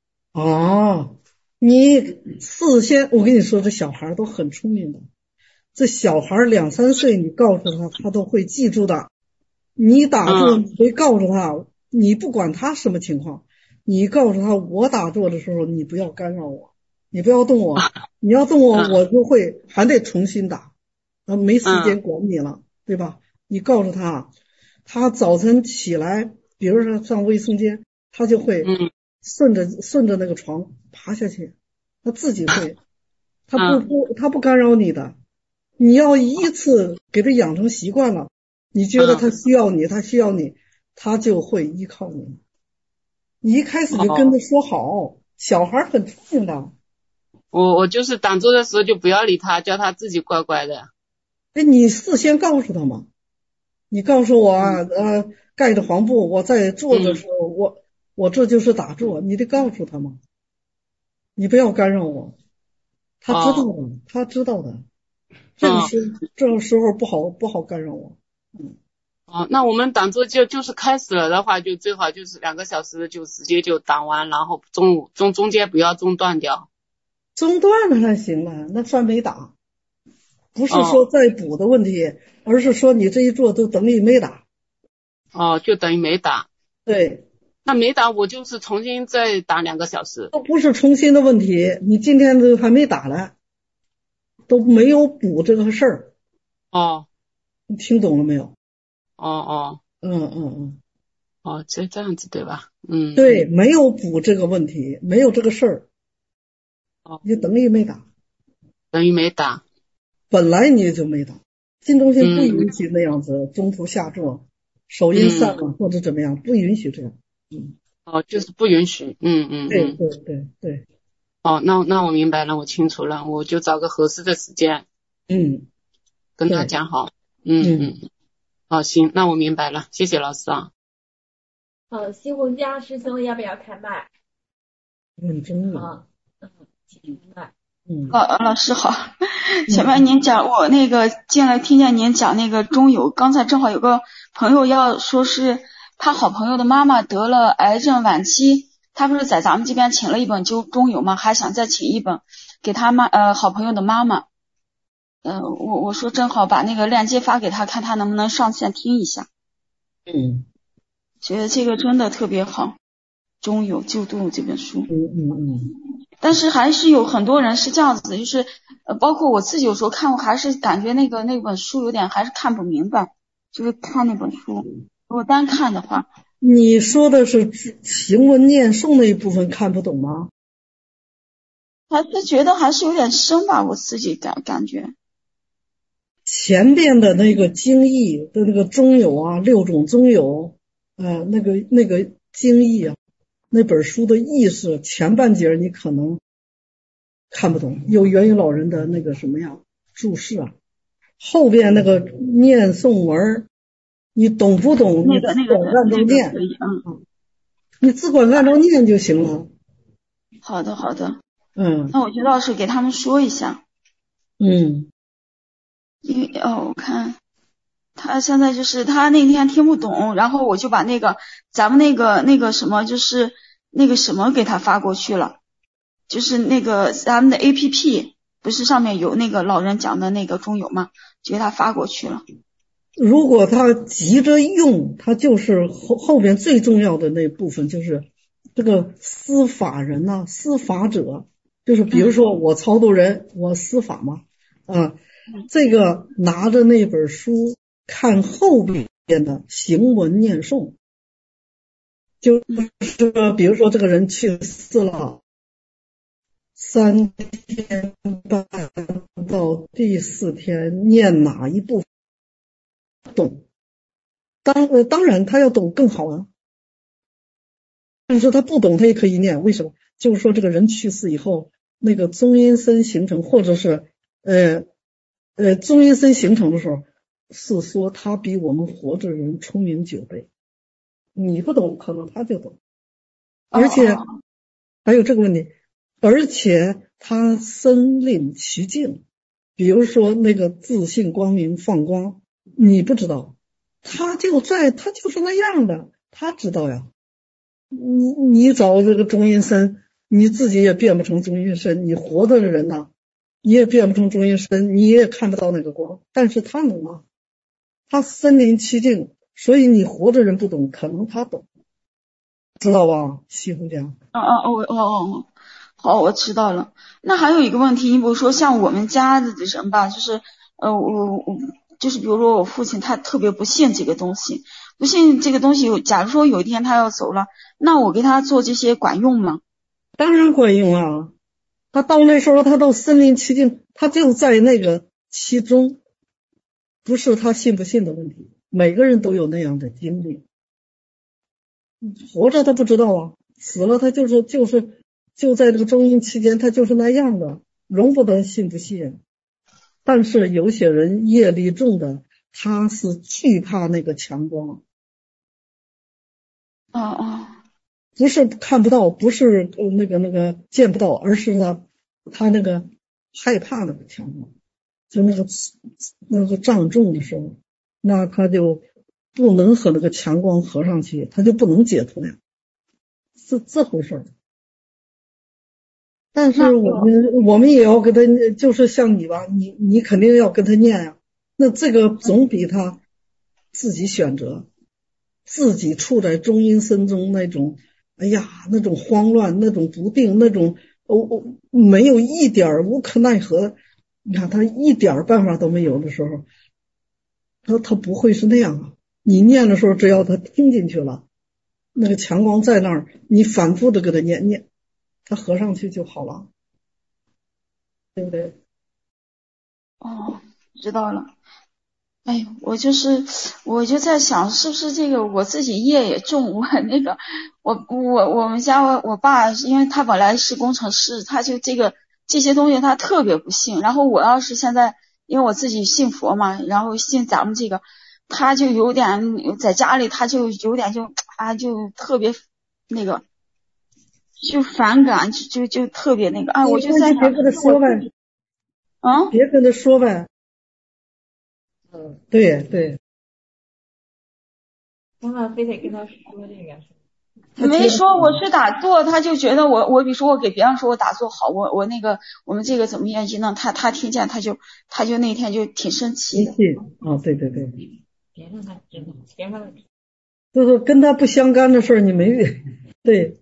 你事先我跟你说，这小孩都很聪明的，这小孩2-3岁，你告诉他，他都会记住的。你打坐，你会告诉他， 你不管他什么情况，你告诉他我打坐的时候你不要干扰我，你不要动我，你要动我我就会还得重新打，没时间管你了，对吧？你告诉他，他早晨起来比如说上卫生间，他就会顺着那个床爬下去，他自己会，他不干扰你的。你要一次给他养成习惯了，你觉得他需要你，他就会依靠你。你一开始就跟他说好，小孩很聪明的。 我就是打坐的时候就不要理他，叫他自己乖乖的。 你事先告诉他嘛，你告诉我盖着黄布，我在坐的时候，我这就是打坐，你得告诉他嘛，你不要干扰我。他知道的，这个时候不好干扰我。 那我们打坐就是开始了的话，就最好就是2个小时就直接就打完，然后中间不要中断掉。 中断了还行了，那算没打。不是说再补的问题，而是说你这一做都等于没打。 就等于没打。 对。 那没打我就是重新再打2个小时。 都不是重新的问题，你今天都还没打呢，都没有补这个事儿。你听懂了没有？ 这样子对吧？ 对，没有补这个问题，没有这个事儿。你就等于没打。 等于没打。 本来你就没打。新中心不允许那样子中途下坐，手音散了或者怎么样，不允许这样。 就是不允许。 对。 那我明白了，我清楚了，我就找个合适的时间。跟他讲好。行，那我明白了，谢谢老师啊。 新红家师兄要不要开麦？ 真的。 请开麦。 老师好，前面您讲我那个进来听见您讲那个中友，刚才正好有个朋友要说是他好朋友的妈妈得了癌症晚期，他不是在咱们这边请了一本中友吗？还想再请一本给他好朋友的妈妈。我说正好把那个链接发给他，看他能不能上线听一下。觉得这个真的特别好，中友救度这本书。但是还是有很多人是这样子的，就是包括我自己有时候看，我还是感觉那本书有点还是看不明白，就是看那本书如果单看的话。 你说的是行文念诵那一部分看不懂吗？ 还是觉得还是有点深吧，我自己感觉。 前边的那个经义的那个中有6种中有，那个经义那本书的意思前半截你可能看不懂，有元宇老人的那个什么呀注释后边那个念诵文你懂不懂？你自管按照念，你自管按照念就行了。 好的。那我就到时候给他们说一下。因为我看他现在就是他那天听不懂，然后我就把咱们那个什么就是那个什么给他发过去了，就是那个咱们的 APP 不是上面有那个老人讲的那个中友吗？就给他发过去了。 如果他急着用，他就是后边最重要的那部分就是这个司法人司法者，就是比如说我超度人，我司法嘛这个拿着那本书看后边的行文念诵，就是比如说这个人去世了3天半到第4天念哪一部分懂，当然他要懂更好但是他不懂他也可以念，为什么？就是说这个人去世以后那个中阴身形成，或者是中阴身形成的时候是说他比我们活着人聪明9倍，你不懂可能他就懂，而且还有这个问题，而且他身临其境，比如说那个自信光明放光，你不知道，他就是那样的，他知道呀。你找这个中阴身，你自己也变不成中阴身，你活着的人你也变不成中阴身，你也看不到那个光，但是他能他身临其境，所以你活着人不懂，可能他懂。 知道吧？西湖家。 好，我知道了。那还有一个问题，你比如说像我们家的人吧，就是我就是比如说我父亲他特别不信这个东西，假如说有一天他要走了，那我给他做这些管用吗？ 当然管用啊，他到那时候他到身临其境，他就在那个其中，不是他信不信的问题，每个人都有那样的经历。活着他不知道啊，死了他就在这个中阴期间他就是那样的，容不得信不信。但是有些人业力重的，他是惧怕那个强光。不是看不到，不是那个见不到，而是他那个害怕那个强光，就那个障重的时候，那他就不能和那个强光合上去，他就不能解脱呀，是这回事。但是我们也要跟他，就是像你吧，你肯定要跟他念呀，那这个总比他自己选择，自己处在中阴身中那种。哎呀，那种慌乱，那种不定，那种没有一点无可奈何，你看他一点办法都没有的时候，他不会是那样啊。你念的时候，只要他听进去了，那个强光在那儿，你反复的给他念，他合上去就好了，对不对？ 知道了。哎呦，我就在想，是不是这个我自己业也重，我们家我爸，因为他本来是工程师，他就这些东西他特别不信。然后我要是现在，因为我自己信佛嘛，然后信咱们这个，他就有点在家里，他就有点就特别那个，就反感，就特别那个。我就在想， 别跟他说呗，别跟他说呗。对。 妈妈非得跟他说这个。 没说，我是打坐，他就觉得我比如说我给别人说我打坐好，我们这个怎么样呢？他听见他就那天就挺生气的。 对。 别让他知道，别让他知道。 就是跟他不相干的事儿，你没对。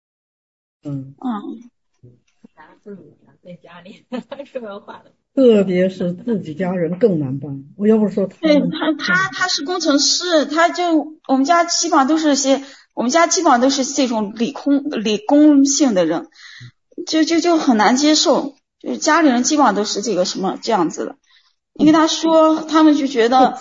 不如在家里说完话了。 特别是自己家人更难办。我要不说他是工程师，我们家基本上都是这种理工性的人，就很难接受，就是家里人基本上都是这个什么这样子的。你跟他说，他们就觉得，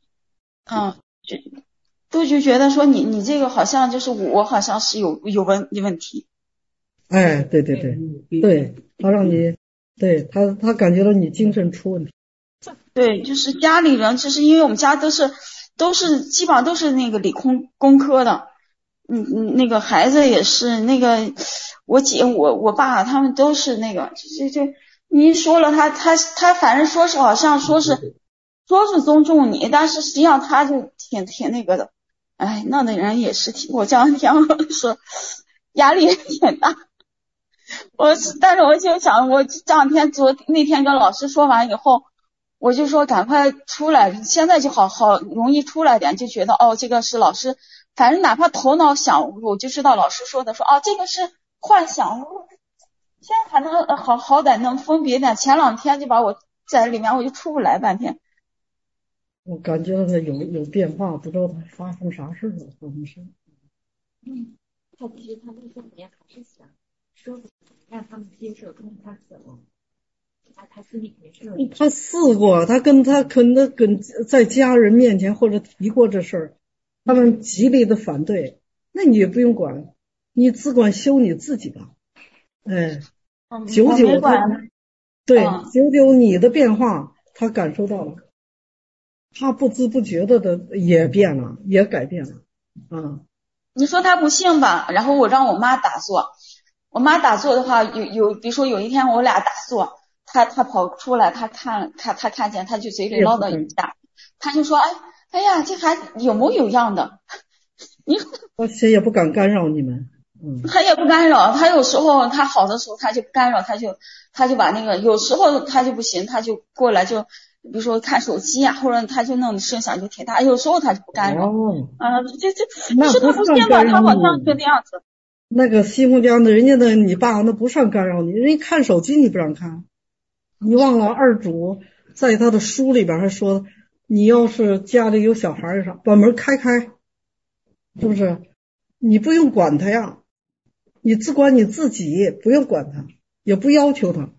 就觉得说你这个好像就是我好像是有问题。 哎，对，他让你。对他感觉到你精神出问题。 对，就是家里人，就是因为我们家都是基本上都是那个理工科的，那个孩子也是那个我姐我爸他们都是那个就你一说了他反正说是好像说是尊重你，但是实际上他就挺那个的。哎，那的人也是我这两天说压力也挺大。但是我就想，我这两天那天跟老师说完以后，我就说赶快出来，现在就好容易出来点，就觉得这个是老师，反正哪怕头脑想，我就知道老师说的，说这个是幻想，现在还能好歹能分别点，前两天就把我在里面我就出不来半天。 我感觉到他有变化，不知道他发生啥事了，可能是。 他其实他那时候还是想说让他们接受，跟他走。他心里没事。 他试过，他可能跟在家人面前或者提过这事儿，他们极力的反对，那你也不用管，你只管修你自己吧。久久你的变化，他感受到了，他不知不觉的也变了，也改变了。 你说他不信吧，然后我让我妈打坐。我妈打坐的话，比如说有一天我俩打坐，她跑出来，她看见，她就嘴里唠叨一下，她就说哎呀，这还有模有样的。你说谁也不敢干扰你们。 他也不干扰，他有时候他好的时候他就不干扰，他就把那个有时候他就不行，他就过来就比如说看手机啊，或者他就弄声响就挺大，有时候他就不干扰。你说他不信吧，他好像是这样子。 那个西红江的人家的你爸那不算干扰你，人家看手机你不让看。你忘了二主在他的书里边还说，你要是家里有小孩啥，把门开，是不是？你不用管他呀，你只管你自己，不用管他，也不要求他。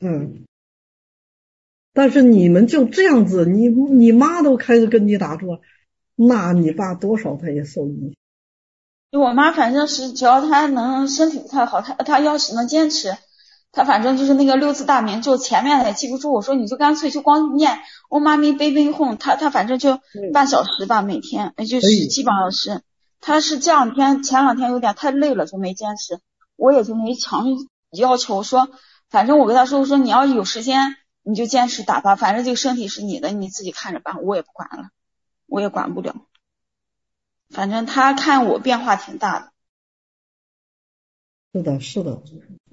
但是你们就这样子，你妈都开始跟你打坐，那你爸多少他也受影响。 我妈反正是只要她能身体不太好，她要是能坚持，她反正就是那个6字大明咒前面也记不住，我说你就干脆就光念嗡嘛咪呗呗吽，她反正就半小时吧，每天就是基本上是。她是前两天有点太累了就没坚持，我也就没强要求说，反正我跟她说，我说你要有时间你就坚持打吧，反正这个身体是你的，你自己看着办，我也不管了，我也管不了。反正他看我变化挺大的。 是的。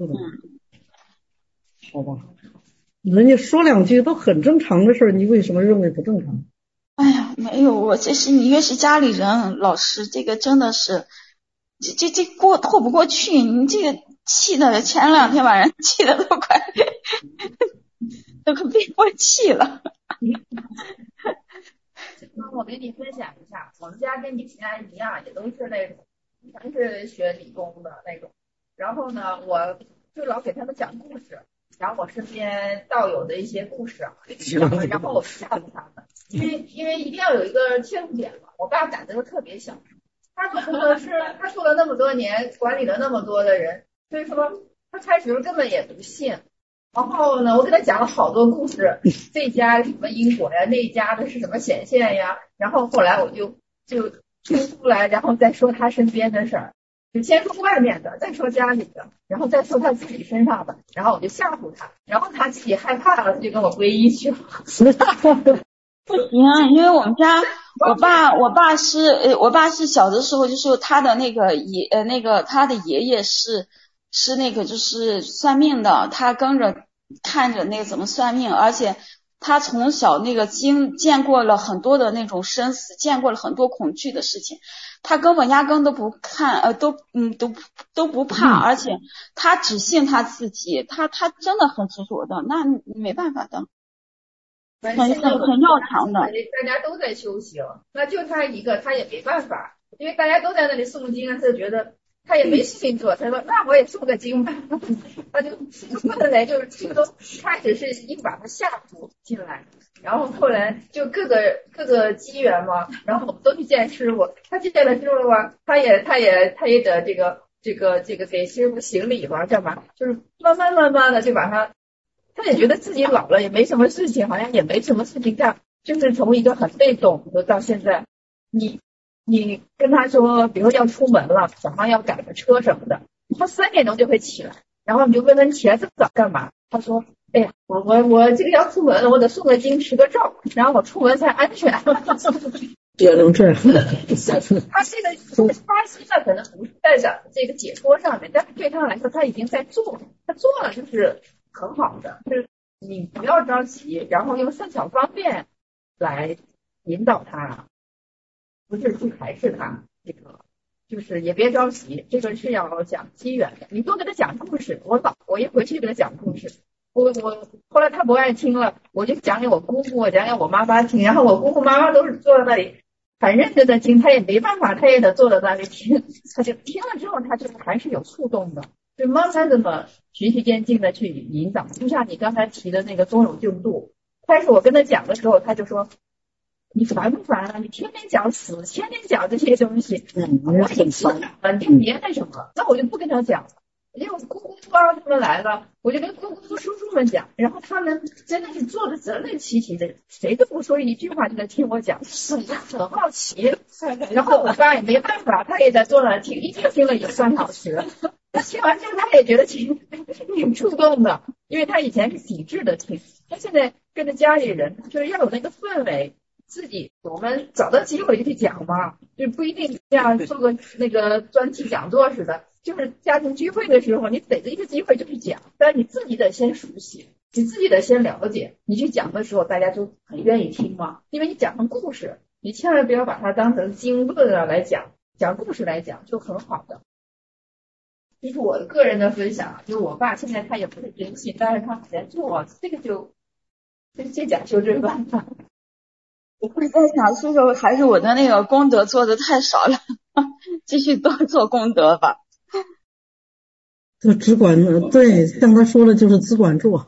好吧，人家说两句都很正常的事，你为什么认为不正常？ 哎呀，没有，这是你越是家里人，老师这个真的是，这透不过去，你这个气的前2天晚上气的都快憋过气了。 我给你分享一下，我们家跟你家一样，也都是那种全是学理工的那种。然后呢，我就老给他们讲故事，讲我身边道友的一些故事，然后我吓唬他们，因为一定要有一个切入点嘛。我爸胆子又特别小，他做了那么多年，管理了那么多的人，所以说他开始根本也不信。然后呢，我给他讲了好多故事，这家什么因果呀，那家的是什么显现呀，然后后来我就听出来，然后再说他身边的事儿，就先说外面的，再说家里的，然后再说他自己身上的，然后我就吓唬他，然后他自己害怕了，就跟我皈依去了。 不行，因为我们家我爸是小的时候就是他的那个他的爷爷是那个就是算命的，他跟着看着那个怎么算命，而且他从小那个见过了很多的那种生死，见过了很多恐惧的事情，他根本压根都不看都不怕，而且他只信他自己，他真的很执着的，那没办法的，很要强的。 大家都在修行，那就他一个，他也没办法，因为大家都在那里诵经，他就觉得他也没事情做，他说那我也诵个经吧，他就后来就是这个都开始是硬把他吓唬进来，然后后来就各个机缘嘛，然后我们都去见师傅，他见了师傅吧，他也得这个给师傅行礼吧，干嘛？就是慢慢的就把他也觉得自己老了，也没什么事情，好像也没什么事情干，就是从一个很被动的到现在，你跟他说，比如要出门了，早上要赶个车什么的，他3点钟就会起来，然后你就问他你起来这么早干嘛？他说，哎呀，我这个要出门了，我得诵个经持个咒，然后我出门才安全。 别能这样。 他这个发心呢，可能不是在这个解脱上面，但是对他来说，他已经在做，他做了就是很好的，就是你不要着急，然后用善巧方便来引导他。不是去排斥他，这个就是也别着急，这个是要讲机缘的。你多给他讲故事，我一回去给他讲故事，我后来他不爱听了，我就讲给我姑姑，我讲给我妈妈听，然后我姑姑妈妈都是坐在那里很认真的听，他也没办法，他也得坐在那里听，他就听了之后，他就还是有触动的，就慢慢这么循序渐进的去引导。就像你刚才提的那个中勇救度，开始我跟他讲的时候，他就说。你烦不烦啊？你天天讲死，天天讲这些东西，我很烦了。你别那什么，那我就不跟他讲了。因为我姑姑啊他们来了，我就跟姑姑叔叔们讲，然后他们真的是做的整整齐齐的，谁都不说一句话就在听我讲，很好奇。然后我爸也没办法，他也在坐那听，一听了有3小时。他听完之后，他也觉得挺触动的，因为他以前是抵制的听，他现在跟着家里人，就是要有那个氛围。自己我们找到机会就去讲嘛，就不一定这样做个那个专题讲座似的，就是家庭聚会的时候，你逮着一个机会就去讲，但是你自己得先熟悉， 你自己得先了解，你去讲的时候大家就很愿意听嘛，因为你讲成故事，你千万不要把它当成经论啊来讲，讲故事来讲就很好的。这是我个人的分享，就是我爸现在他也不是真信，但是他在做，这个就讲修正吧。 我会在想，是不是还是我的那个功德做的太少了，继续多做功德吧。 就只管对，像他说的就是只管做。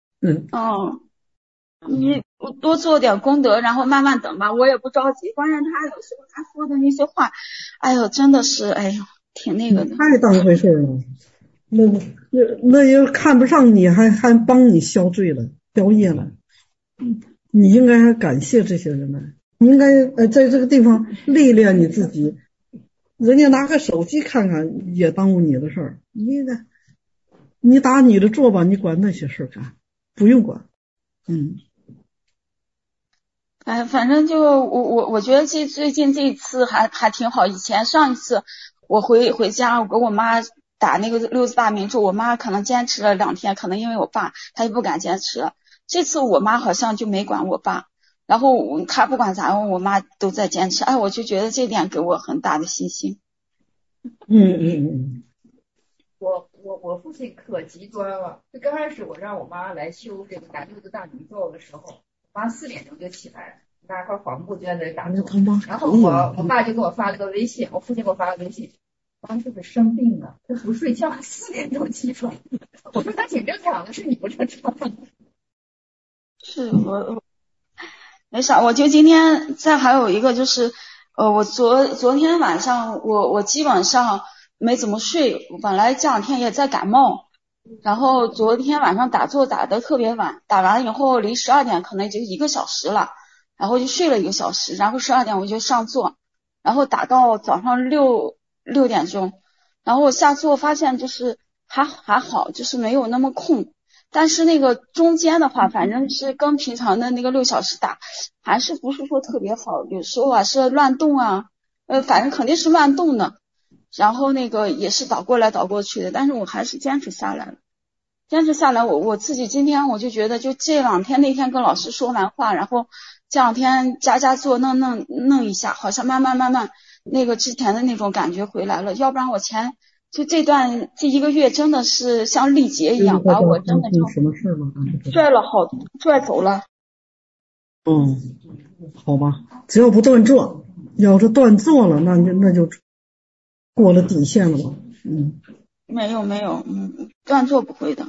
你多做点功德，然后慢慢等吧，我也不着急。关键他有时候他说的那些话，哎呦，真的是，哎呦，挺那个的。 太当回事了，那也看不上你，还帮你消罪了，消业了。你应该还感谢这些人呢，你应该在这个地方历练你自己。人家拿个手机看看也耽误你的事儿，你打你的做吧，你管那些事干，不用管。 反正就我觉得最近这一次还挺好。以前上一次我回家，我给我妈打那个68名咒，我妈可能坚持了2天，可能因为我爸他就不敢坚持了。这次我妈好像就没管我爸，然后他不管咋样，我妈都在坚持。我就觉得这点给我很大的信心。 我父亲可极端了，就刚开始我让我妈来修这个打68名咒的时候，我妈4点钟就起来，拿块黄布就在那里打咒，然后我爸就给我发了个微信，我父亲给我发了微信，妈是不是生病了？他不睡觉，4点钟起床。我说他挺正常的，是你不正常。 是我没啥，我就今天再还有一个就是我昨天晚上我基本上没怎么睡，本来这2天也在感冒，然后昨天晚上打坐打得特别晚，打完以后离12点可能就1个小时了，然后就睡了1个小时，然后12点我就上座，然后打到早上6点钟，然后我下座发现就是还好，就是没有那么空。但是那个中间的话，反正是跟平常的那个6小时打，还是不是说特别好，有时候是乱动啊，反正肯定是乱动的，然后那个也是倒过来倒过去的，但是我还是坚持下来了。我自己今天我就觉得，就这2天那天跟老师说完话，然后这2天家做弄一下，好像慢慢那个之前的那种感觉回来了，要不然我就这1个月真的是像历劫一样，把我真的就拽走了。 好吧，只要不断做，要是断做了，那就过了底线了吧。 没有，断做不会的。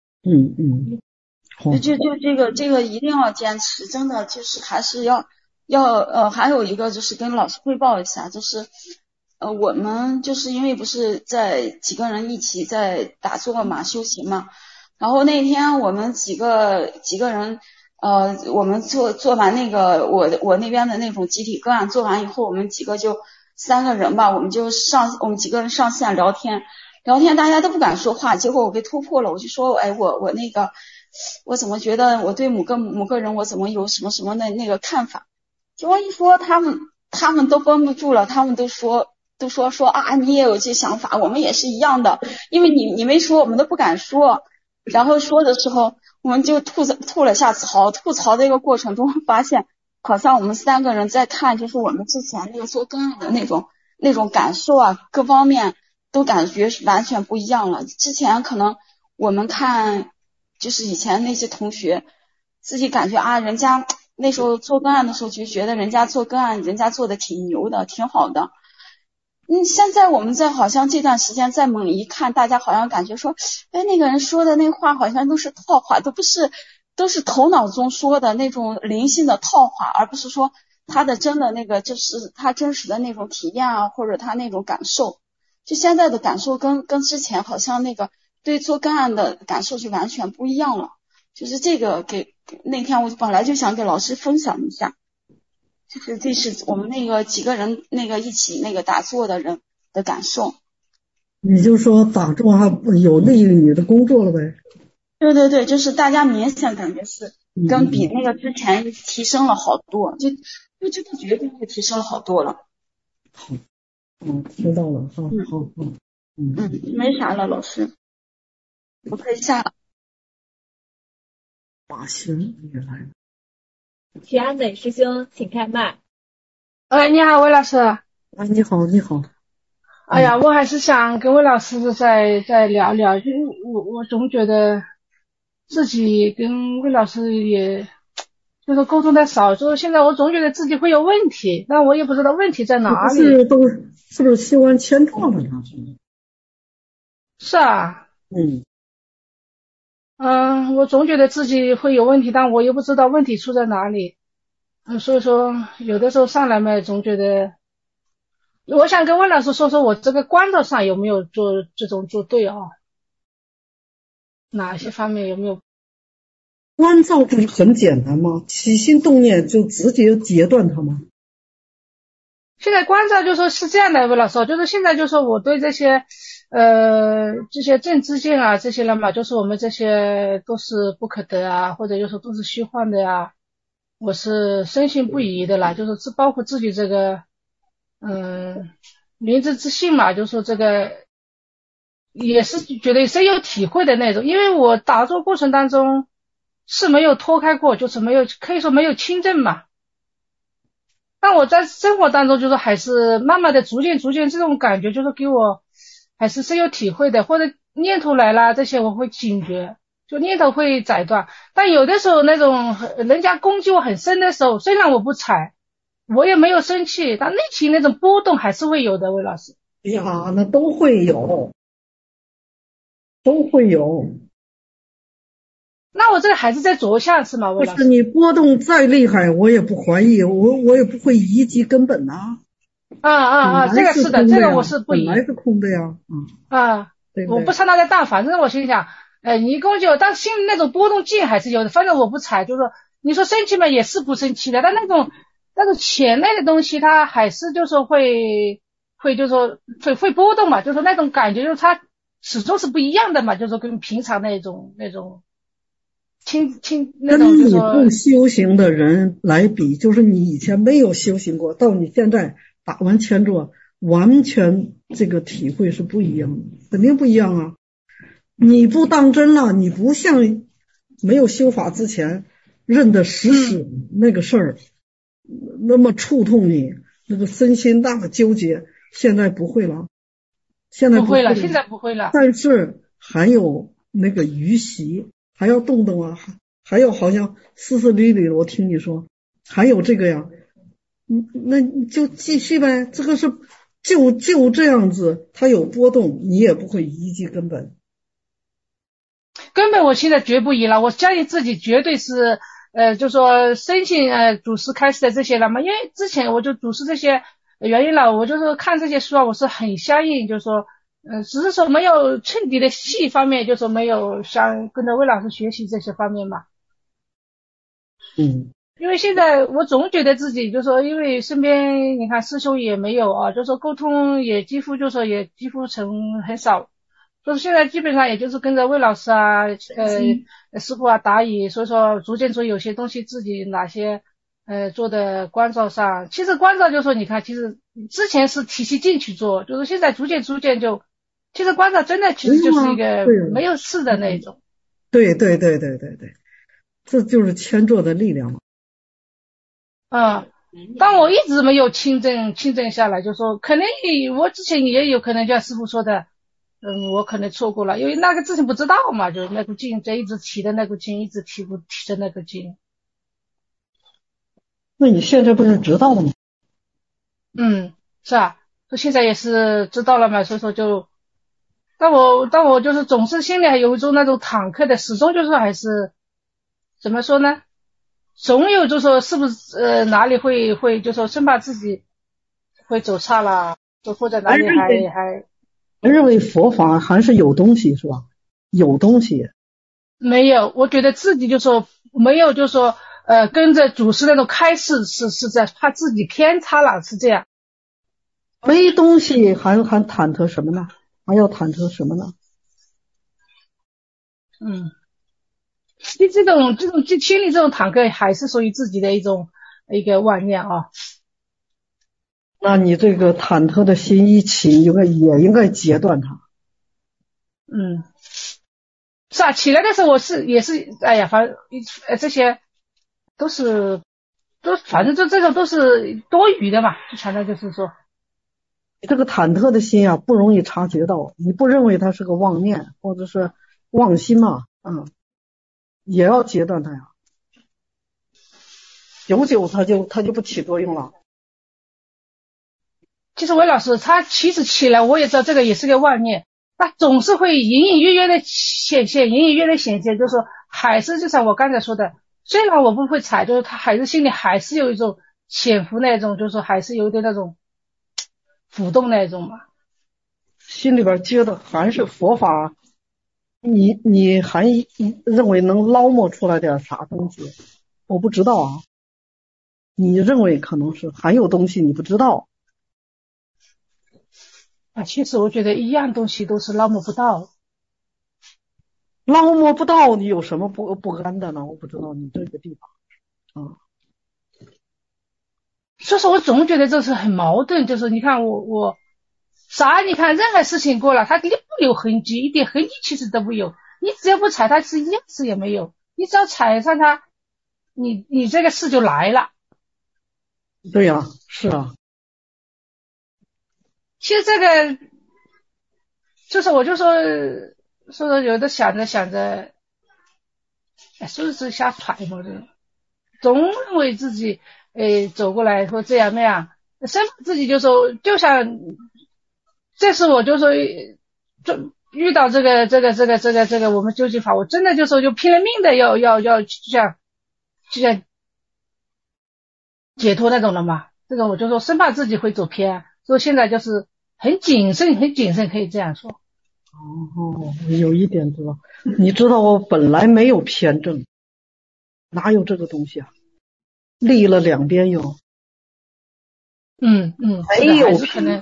好。 就这个一定要坚持，真的就是还是要还有一个就是跟老师汇报一下，就是我们就是因为不是在几个人一起在打坐嘛，修行嘛，然后那天我们几个人我们做完那个我那边的那种集体个案做完以后，我们几个就3个人吧，我们几个人上线聊天，大家都不敢说话，结果我被突破了，我就说我那个我怎么觉得我对某个人我怎么有什么的那个看法，结果一说他们都绷不住了，他们都说啊你也有这想法，我们也是一样的，因为你没说我们都不敢说，然后说的时候我们就吐了下槽，吐槽的一个过程中发现好像我们3个人在看就是我们之前那个做个案的那种感受啊，各方面都感觉是完全不一样了。之前可能我们看就是以前那些同学自己感觉啊人家那时候做个案的时候就觉得人家做个案人家做的挺牛的挺好的，现在我们在好像这段时间再猛一看，大家好像感觉说那个人说的那话好像都是套话，都是头脑中说的那种灵性的套话，而不是说他的真的那个就是他真实的那种体验啊，或者他那种感受。就现在的感受跟之前好像那个对做个案的感受就完全不一样了。就是这个那天我本来就想给老师分享一下，就是这是我们那个几个人那个一起那个打坐的人的感受。 你就说打坐还有利于你的工作了呗？ 对，就是大家明显感觉是跟比那个之前提升了好多，就这个绝对是提升了好多了。 知道了，好， 没啥了，老师，我可以下了。 马行也来了。 徐安美师兄，请开麦。 你好，魏老师。 你好，你好。 哎呀，我还是想跟魏老师再聊聊，因为我总觉得自己跟魏老师也就是沟通的少，就是现在我总觉得自己会有问题，但我也不知道问题在哪里。 是不是修完签状了呢？ 是啊。我总觉得自己会有问题，但我又不知道问题出在哪里。所以说有的时候上来嘛，总觉得，我想跟魏老师说说我这个关照上有没有做对啊？哪些方面有没有？ 关照不是很简单吗？起心动念就直接截断它吗？ 现在关照就说是这样的，魏老师，就是现在就说我对这些正知见啊这些了嘛，就是我们这些都是不可得啊，或者就说都是虚幻的呀，我是深信不疑的啦，就是包括自己这个明知之信嘛，就说这个也是觉得深有体会的那种，因为我打坐过程当中是没有脱开过，就是可以说没有亲证嘛。但我在生活当中就是还是慢慢的逐渐这种感觉就是给我还是深有体会的，或者念头来了这些我会警觉，就念头会斩断。但有的时候那种人家攻击我很深的时候，虽然我不睬，我也没有生气，但内心那种波动还是会有的，魏老师。 呀，那都会有。 那我这个还是在着相是吗？魏老师， 不是你波动再厉害，我也不怀疑，我也不会移籍根本呐。 这个是的，这个我是不疑。 本来是空的呀。对， 我不参他的当，反正我心想，你攻击我，但心里那种波动劲还是有的。反正我不睬，就是说，你说生气嘛，也是不生气的，但那种潜内的东西，它还是就是说会就是说会波动嘛，就是说那种感觉，就是它始终是不一样的嘛，就是说跟平常那种那种跟你不修行的人来比，就是你以前没有修行过，到你现在打完签座，完全这个体会是不一样的，肯定不一样啊。你不当真了，你不像没有修法之前认得实那个事儿，那么触痛你，那个身心那么纠结，现在不会了。现在不会了。但是还有那个余习，还要动动啊，还有好像丝丝缕缕的，我听你说还有这个呀，那你就继续呗，这个是就这样子，它有波动，你也不会移迹根本我现在绝不移了，我相信自己绝对是就说深信祖师开示的这些了嘛，因为之前我就祖师这些原因了，我就是看这些书啊，我是很相应，就是说只是说没有彻底的细方面，就是说没有想跟着魏老师学习这些方面嘛。因为现在我总觉得自己就是说，因为身边你看师兄也没有啊，就是说沟通也几乎就是说也几乎成很少，就是现在基本上也就是跟着魏老师啊师傅啊答疑，所以说逐渐有些东西自己哪些做的关照上，其实关照就是说你看，其实之前是体系进去做，就是现在逐渐就其实关照真的其实就是一个没有事的那种。 对，这就是签座的力量嘛。 但我一直没有亲证下来，就说可能我之前也有可能像师傅说的我可能错过了，因为那个之前不知道嘛，就是那股劲这一直提的那股劲一直提着那个劲。 那你现在不是知道了吗？ 是啊，就现在也是知道了嘛，所以说就但我就是总是心里还有一种那种忐忑的，始终就是还是怎么说呢，总有就说是不是哪里会就说生怕自己会走差了，就或者哪里还认为佛法还是有东西是吧？有东西没有，我觉得自己就说没有就说跟着祖师那种开示是在怕自己偏差了，是这样。 没东西还忐忑什么呢？还要忐忑什么呢？ 这种心里这种忐忑还是属于自己的一个妄念啊。 那你这个忐忑的心一起，也应该截断它。 是啊，起来的时候也是，哎呀，反正这些都反正这种都是多余的嘛，就反正就是说， 你这个忐忑的心啊，不容易察觉到，你不认为它是个妄念或者是妄心嘛，也要截断它呀，久久它就不起作用了。 其实韦老师他其实起来，我也知道这个也是个妄念，他总是会隐隐约约的显现，就是说还是就像我刚才说的，虽然我不会踩，就是他还是心里还是有一种潜伏那种，就是说还是有点那种浮动那种嘛。 心里边接的还是佛法，你还认为能捞摸出来点啥东西？我不知道啊，你认为可能是还有东西你不知道。 其实我觉得一样东西都是捞摸不到。 捞摸不到，你有什么不安的呢？我不知道你这个地方。 所以说我总觉得这是很矛盾，就是你看我啥？你看任何事情过了，它不留痕迹，一点痕迹其实都没有。你只要不踩它，是一样事也没有。你只要踩上它，你这个事就来了。 对呀，是啊。 其实这个就是我就说有的想着，说是瞎揣摩的，总认为自己走过来说这样那样，生怕自己就说就像。这是我就说，就遇到这个我们究竟法，我真的就说就拼了命的要就像解脱那种了嘛。这种我就说生怕自己会走偏，所以现在就是很谨慎，可以这样说。 有一点知道，你知道我本来没有偏正，哪有这个东西啊？立了两边有。没有可能。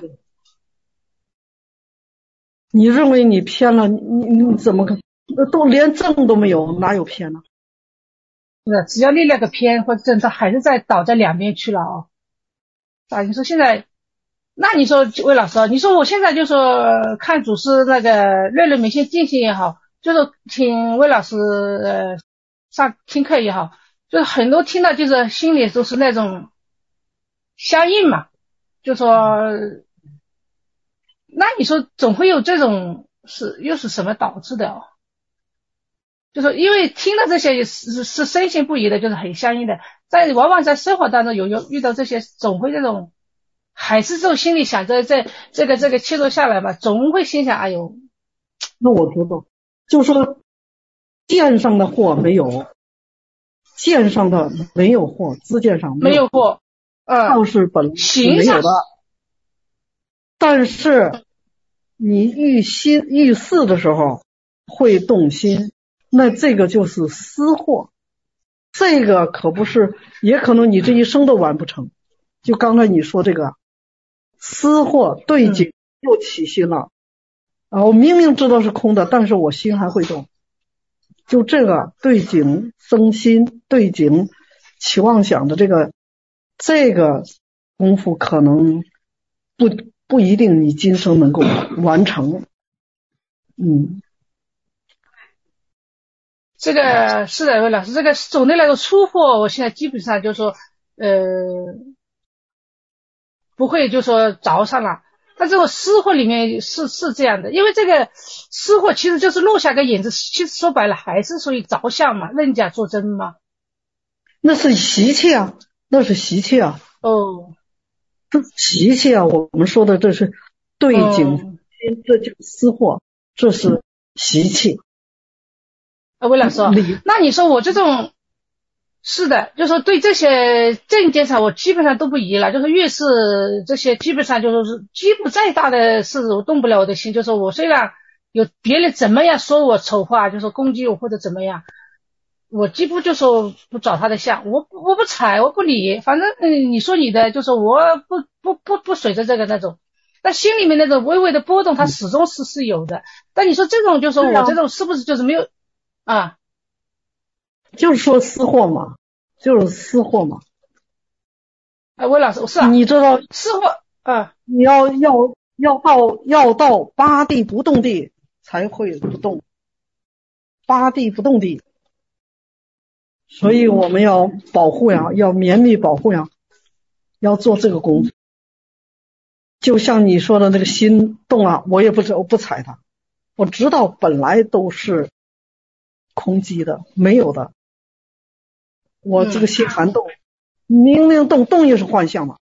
你认为你偏了，你怎么都连正都没有，哪有偏呢？ 是，只要立了个偏或者正，它还是倒在两边去了你说现在，那你说魏老师，你说我现在就说看祖师那个略略明心静心也好，就是听魏老师上听课也好，就是很多听到就是心里都是那种相应嘛，就说。那你说总会有这种又是什么导致的就说因为听到这些是深信不疑的，就是很相应的，往往在生活当中有遇到这些，总会这种还是这种心里想着这个切磋下来嘛，总会心想哎呦。 那我知道，就说见上的货没有，见上的没有货，自见上没有货， 道是本来没有的。但是你遇事的时候会动心，那这个就是私货，这个可不是，也可能你这一生都完不成。就刚才你说这个私货对境又起心了，我明明知道是空的，但是我心还会动，就这个对境生心，对境起妄想的这个功夫可能不一定你今生能够完成。 这个是的，魏老师，这个总的来说出货我现在基本上就说不会就说着上了，但这个私货里面是这样的，因为这个私货其实就是落下个影子，其实说白了还是属于着相嘛，认假作真嘛。 那是习气啊，这习气啊，我们说的这是对境，这就是私货，这是习气。 魏老师，那你说我这种是的，就是说对这些证件上我基本上都不疑了，就是越是这些基本上就是几乎再大的事我动不了我的心，就是说我虽然有别人怎么样说我丑话，就是说攻击我或者怎么样，我几乎就说不找他的相，我不睬，我不理，反正你说你的，就是我不随着这个那种，但心里面那种微微的波动它始终是有的。但你说这种就是说我这种是不是就是没有就是说私货嘛， 魏老师是啊， 你知道私货你要到八地不动地才会不动， 发地不动地，所以我们要保护呀，要绵密保护呀，要做这个工作。就像你说的那个心动了，我也不踩它，我知道本来都是空寂的，没有的。我这个心还动，明明动也是幻象嘛。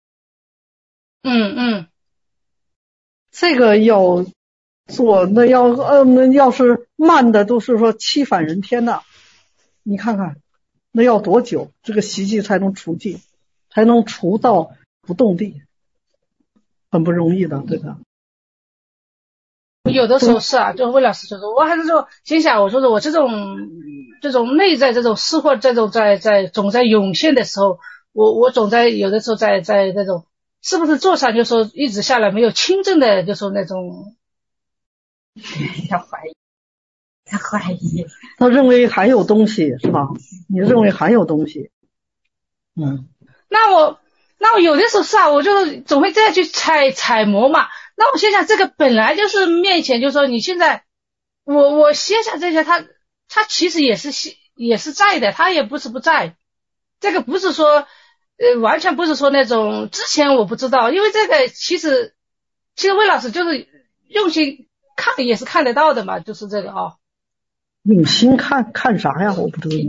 这个要做，那要是慢的都是说欺反人天的，你看看那要多久，这个习气才能除尽，才能除到不动地，很不容易的，对吧？ 有的时候是啊，就是魏老师说的，我还是说心想，我说的我这种内在这种失货，这种总在涌现的时候，我总在有的时候在那种是不是坐上就说一直下来没有清正的就说那种他怀疑， 他认为还有东西是吧？你认为还有东西， 那我有的时候是啊，我就总会这样去揣摩嘛。那我心想，这个本来就是面前，就是说你现在我心想这些，他其实也是在的，他也不是不在。这个不是说完全不是说那种之前我不知道，因为这个其实魏老师就是用心看也是看得到的嘛，就是这个哦。 用心看啥呀？我不知道。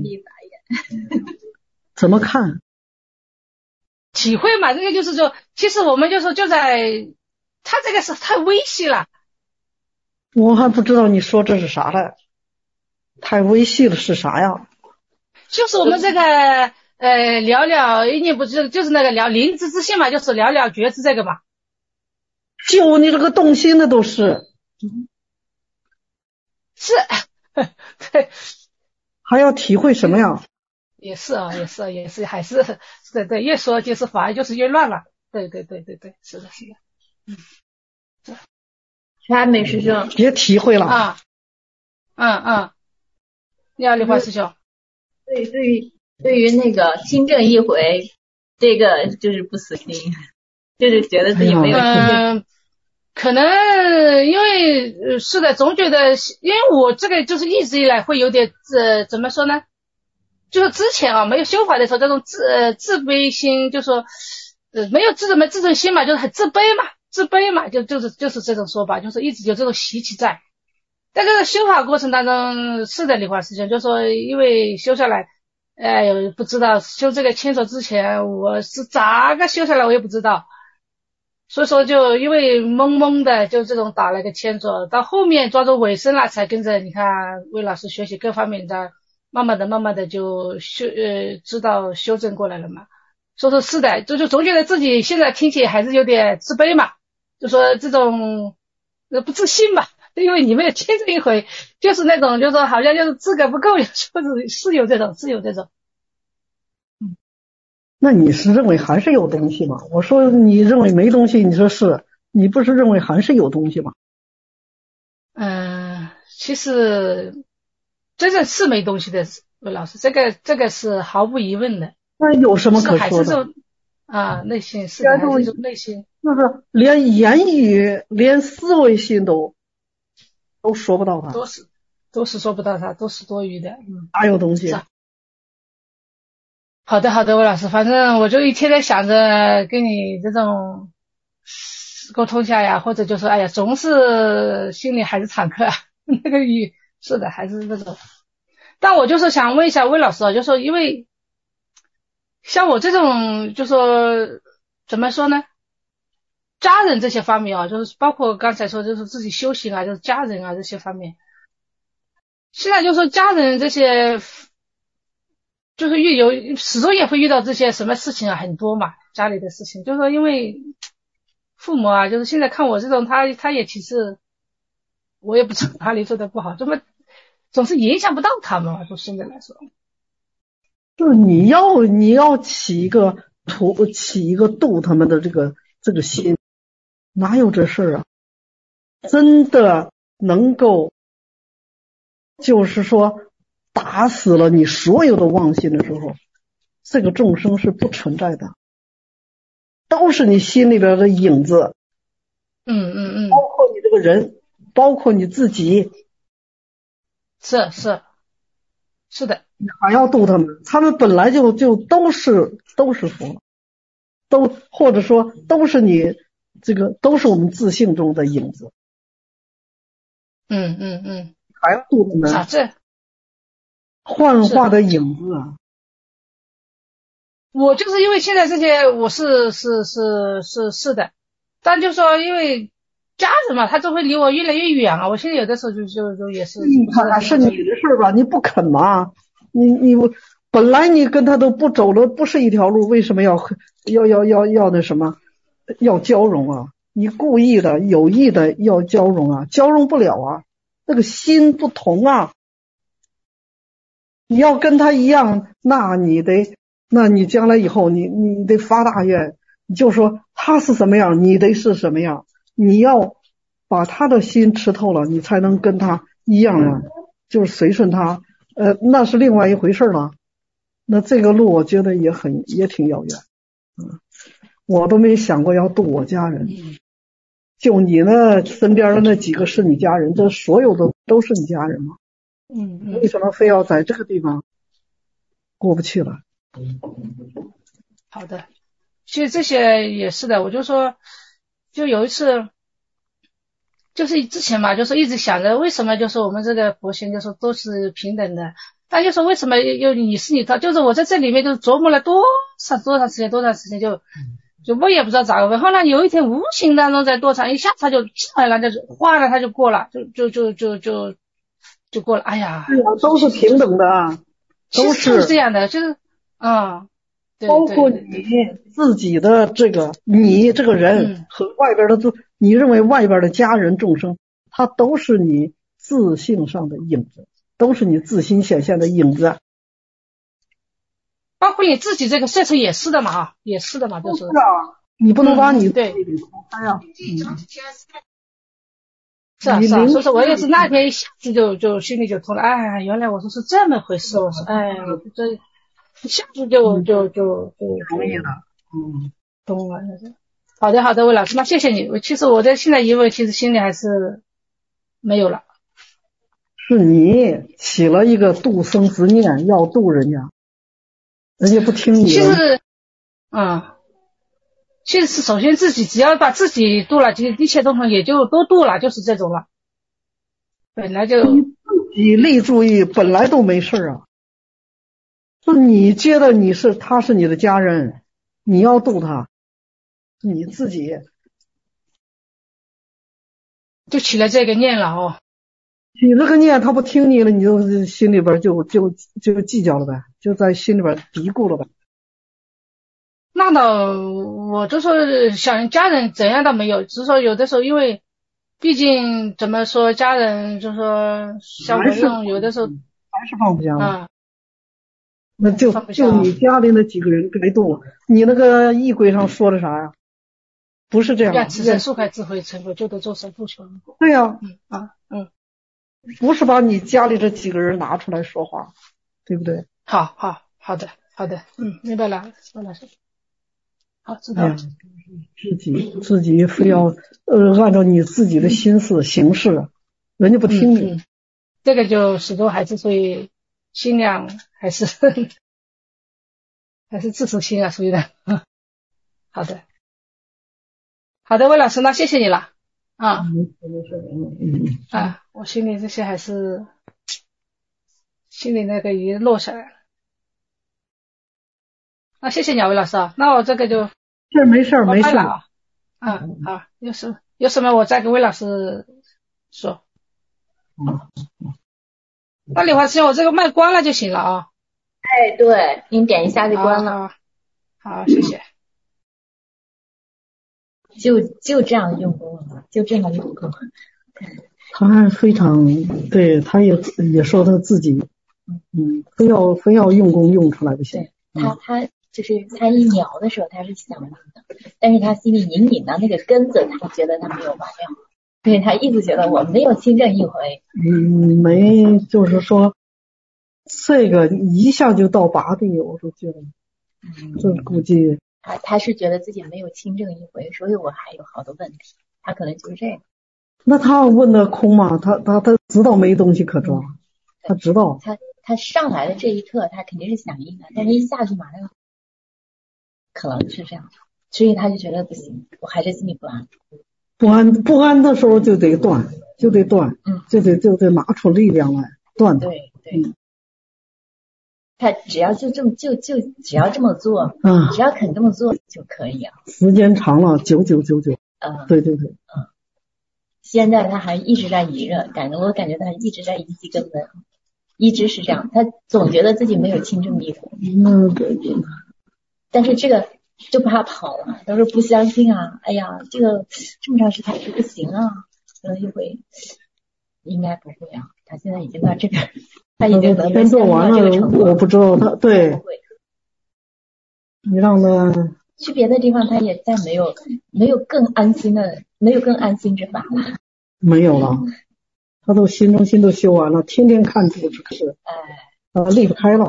怎么看？ 体会嘛，这个就是说，其实我们就说就在他这个是太微细了。 我还不知道你说这是啥嘞？太微细了是啥呀？ 就是我们这个了了一念不知，就是那个灵知之性嘛，就是了了觉知这个嘛。 就你这个动心的都是。 是，对。 还要体会什么呀？ 也是啊，还是对，越说就是反而就是越乱了。对，是的。 徐海美师兄， 别体会了啊。你好，李华师兄。 对于那个听证一回，这个就是不死心，就是觉得自己没有听证。 可能因为是的，总觉得因为我这个就是一直以来会有点怎么说呢？就是之前啊没有修法的时候，这种自卑心，就说没有自尊心嘛，就是很自卑嘛，就是这种说法，就是一直有这种习气在。在这个修法过程当中，是的，李华师兄就说，因为修下来，不知道修这个牵手之前，我是咋个修下来，我也不知道。所以说就因为懵懵的，就这种打了个牵手，到后面抓住尾声了，才跟着你看魏老师学习各方面的。慢慢的就知道修正过来了嘛。所以说是的，就总觉得自己现在听起来还是有点自卑嘛，就说这种不自信嘛，因为你没有听这一回，就是那种就是说好像就是资格不够，是有这种。 那你是认为还是有东西吗？我说你认为没东西，你说是，你不是认为还是有东西吗？ 其实真正是没东西的，魏老师，这个是毫无疑问的。 那有什么可说的？ 内心是还是一种内心， 就是连言语、连思维心都说不到它， 都是说不到它，都是多余的。 哪有东西？ 好的，魏老师，反正我就一天天想着跟你这种沟通下呀，或者就说哎呀，总是心里还是忐忑，那个语。是的，还是这种。但我就是想问一下魏老师啊，就说因为像我这种就说怎么说呢，家人这些方面啊，就是包括刚才说就是自己修行啊，就是家人啊这些方面，现在就说家人这些就是始终也会遇到这些什么事情啊，很多嘛，家里的事情，就是说因为父母啊，就是现在看我这种他也其实我也不知道哪里做的不好，这么总是影响不到他们嘛，就现在来说， 就是你要起一个度他们的这个心，哪有这事啊？真的能够就是说打死了你所有的妄心的时候，这个众生是不存在的，都是你心里边的影子。包括你这个人，包括你自己。 是的， 你还要度他们，他们本来就都是佛，或者说都是你这个都是我们自性中的影子。还要度他们， 啥这幻化的影子啊。 我就是因为现在这些我是的，但就说因为家人嘛，他就会离我越来越远啊。我现在有的时候就也是。 你看是你的事吧，你不肯嘛？你本来你跟他都不走了，不是一条路，为什么要那什么？要交融啊？你故意的、有意的要交融啊，交融不了啊，那个心不同啊。你要跟他一样，那你将来以后你得发大愿，你就说他是什么样，你得是什么样，你要把他的心吃透了，你才能跟他一样啊，就是随顺他，那是另外一回事了。那这个路我觉得也挺遥远，我都没想过要度我家人。就你那身边的那几个是你家人，这所有的都是你家人吗？为什么非要在这个地方过不去了？ 好的，其实这些也是的，我就说，就有一次，就是之前嘛，就是一直想着为什么就是我们这个佛性就是都是平等的，但就是为什么又你是你他，就是我在这里面就琢磨了多长时间就我也不知道咋个问，后来有一天无形当中在多长一下他就进来了，就是哗了他就过了，就过了，哎呀， 对呀，都是平等的啊，都是这样的，就是对， 包括你自己的你这个人和外边的你认为外边的家人众生，它都是你自性上的影子，都是你自心显现的影子。 包括你自己这个色彩也是的嘛，就是你不能把你对给抛开啊。 是啊，所以说我也是那天一下子就心里就通了，哎，原来我说是这么回事，我说哎，这一下子就容易了，懂了。好的，魏老师，那谢谢你。其实我在现在疑问，其实心里还是没有了。 是你起了一个度生之念，要度人家不听你的。 其实是首先自己只要把自己度了，其实一切东西也就都度了，就是这种了。本来就你自己立注意，本来都没事啊。是你觉得他是你的家人，你要度他，你自己就起了这个念了哦。 起这个念，他不听你了，你就心里边就计较了呗，就在心里边嘀咕了呗。 那倒，我就说想家人怎样倒没有，只是说有的时候因为毕竟怎么说家人就说像我这种有的时候还是放不下了。那就你家里那几个人该度，你那个仪轨上说的啥呀？不是这样。 愿此生速开智慧成佛，就得做神父求因果。 对呀，不是把你家里这几个人拿出来说话，对不对？ 好的，明白了，孙老师。好，知道了。 自己非要按照你自己的心思行事，人家不听你。 这个就始终还是所以心量还是自主心啊，属于的。好的，魏老师，那谢谢你了啊。 没事。 我心里这些还是心里那个已经落下来了。那谢谢你，魏老师啊。那我这个就没事了啊。好，有什么我再跟魏老师说。那李华师，我这个麦关了就行了啊。 哎，对，您点一下就关了。 好，谢谢。 就这样用功了，就这样用功。 他还非常对，他也说他自己，非要用功用出来不行。 他就是他一描的时候他是想的，但是他心里隐隐的那个根子，他觉得他没有拔掉，所以他一直觉得我没有亲证一回。 没，就是说这个一下就到拔地，我都觉得，这估计他是觉得自己没有亲证一回，所以我还有好多问题，他可能就是这个。 那他问的空嘛，他知道没东西可抓。 他知道。 他上来的这一刻，他肯定是响应的，但是一下去马上可能是这样，所以他就觉得不行，我还是心里不安。 不安的时候就得断，就得拿出力量来断它。 对。他只要只要这么做，只要肯这么做就可以啊。 时间长了，9999。对。 现在他还一直在移热，我感觉他一直在移基根本，一直是这样，他总觉得自己没有亲政义的。 对。 但是这个就怕跑了，都是不相信啊！哎呀，这个这么长时间是不行啊，就会应该不会啊。他现在已经到这个，他已经能做完了，我不知道他对。你让他去别的地方，他也再没有更安心之法了。 没有了，他都心中心都修完了，天天看主持，离不开了。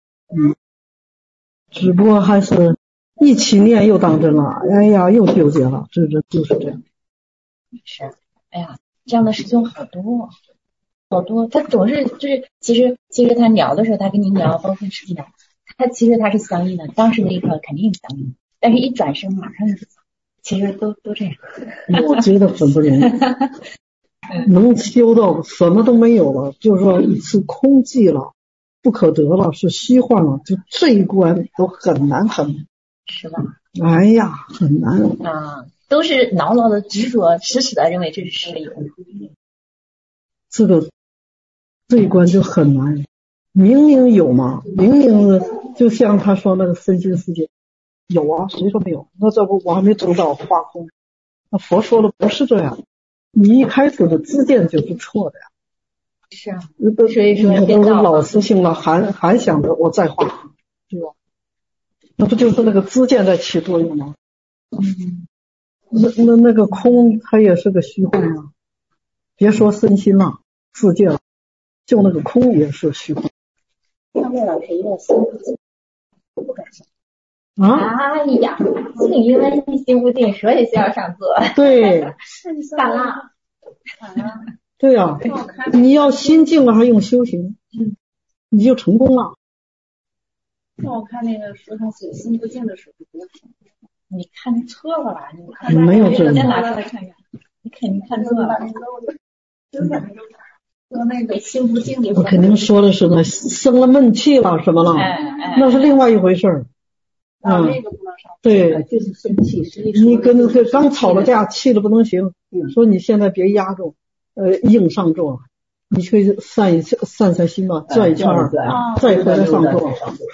只不过还是一起念又当真了，哎呀，又纠结了，这就是这样。 是，哎呀，这样的师兄好多，他总是就是其实他聊的时候，他跟您聊，包括师聊，其实他是相应的，当时那一刻肯定是相应的，但是一转身马上就其实都这样。 我觉得很不容易。能修到什么都没有了，就是说是空寂了，不可得了，是虚幻了，就这一关都很难， 是吧？ 哎呀，很难啊，都是牢牢的执着，死死的认为这是实有。 这一关就很难，明明有嘛，明明就像他说那个身心世界有啊，谁说没有？那这不我还没走到化空，那佛说的不是这样，你一开始的知见就是错的呀。 是啊， 所以说都是老实性了，还想着我再化，对吧？那不就是那个知见在起作用吗？那个空它也是个虚幻啊，别说身心了，世界了，就那个空也是虚幻。 上面老师一个心不静，不敢上。哎呀，静因为心不静，所以需要上座。 对， 咋啦？ 对呀，你要心静了还用修行，你就成功了。 那我看那个书上写心不静的时候不要上。 你看错了吧？ 你没有这个，再拿出来看看。你肯定看错了。 说那个心不静的时候， 我肯定说的是那生了闷气了什么了，那是另外一回事儿。 那个不能上。 对， 就是生气。 你跟刚吵了架，气的不能行，说你现在别压住，硬上座，你去散心吧，转一圈儿，再回来上座。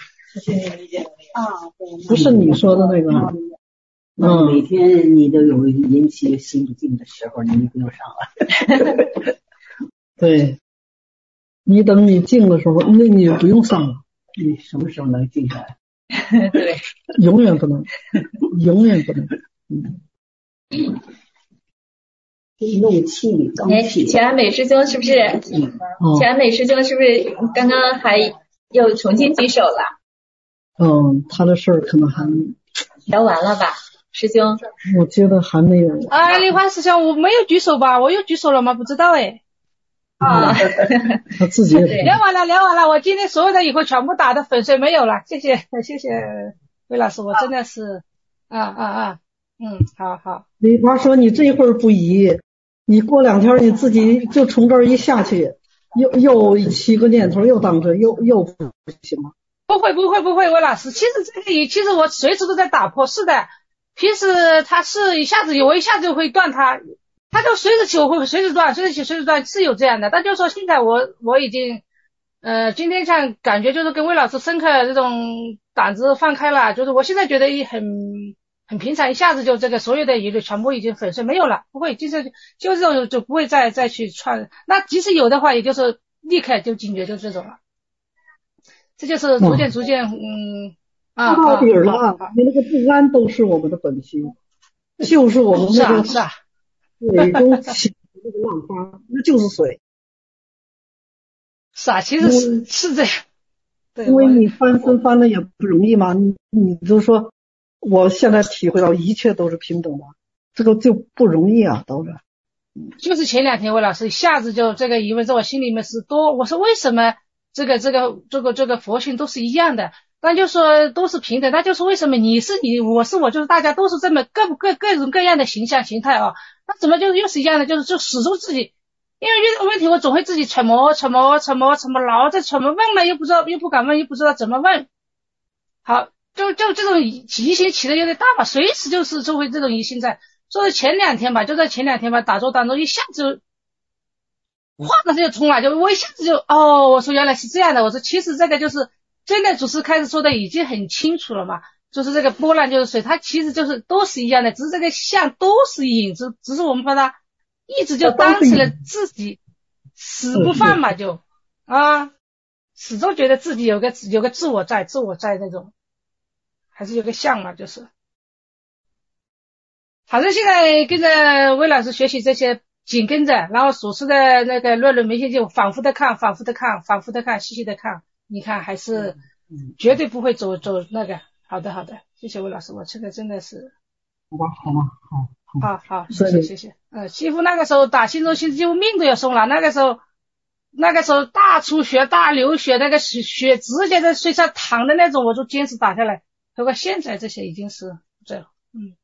不是你说的那个。 每天你都有引起心不静的时候，你不用上了。 对，你等你静的时候，那你不用上了。 你什么时候能静下来？ 对， 永远不能，永远不能。 怒气刚气。 全安美师兄是不是？全安美师兄是不是刚刚还又重新举手了？ 他的事儿可能还聊完了吧？师兄， 我觉得还没有。 丽花师兄，我没有举手吧？我又举手了吗？不知道哎。 他自己聊完了，我今天所有的以后全部打的粉碎没有了，谢谢魏老师，我真的是好。 李花说你这一会儿不移，你过2天你自己就从这儿一下去，又7个念头又当真又不行了。 不会，魏老师，其实我随时都在打破，是的。平时他是一下子我一下子就会断他就随着起我会随时断，随着起随时断，是有这样的。但就是说现在我已经今天像感觉就是跟魏老师深刻这种胆子放开了，就是我现在觉得很平常，一下子就这个所有的疑虑全部已经粉碎没有了，不会就是这种就不会再去串，那即使有的话也就是立刻就警觉，就这种了。这就是逐渐说到底了，你那个不安都是我们的本性，就是我们那个水中起的那个浪花，那就是水。 是啊，其实是这样。对， 因为你翻身翻的也不容易嘛，你就说我现在体会到一切都是平等的，这个就不容易啊，都是。 就是前2天魏老师一下子就这个疑问在我心里面是多，我说为什么这个佛性都是一样的，那就说都是平等，那就是为什么你是你我是我，就是大家都是这么各种各样的形象形态啊，那怎么就又是一样的，就始终自己因为遇到问题我总会自己揣摩，老在揣摩，问了又不知道，又不敢问，又不知道怎么问。好，就这种疑心起的有点大吧，随时就会这种疑心在。所以前2天吧，就在前2天吧打坐当中一下子话的就冲来，就我一下子就我说原来是这样的，我说其实这个就是真的祖师开始说的已经很清楚了嘛，就是这个波浪就是水，它其实就是都是一样的，只是这个相都是影子，只是我们把它一直就当成了自己死不放嘛，就始终觉得自己有个自我在那种，还是有个相嘛，就是反正现在跟着魏老师学习这些紧跟着，然后所说的那个论没心就反复的看，细细的看，你看还是绝对不会走那个。好的，谢谢魏老师，我这个真的是好，谢谢。几乎那个时候打心中心几乎命都要送了，那个时候大出血大流血，那个血直接在水上淌的那种，我就坚持打下来。不过现在这些已经是这样，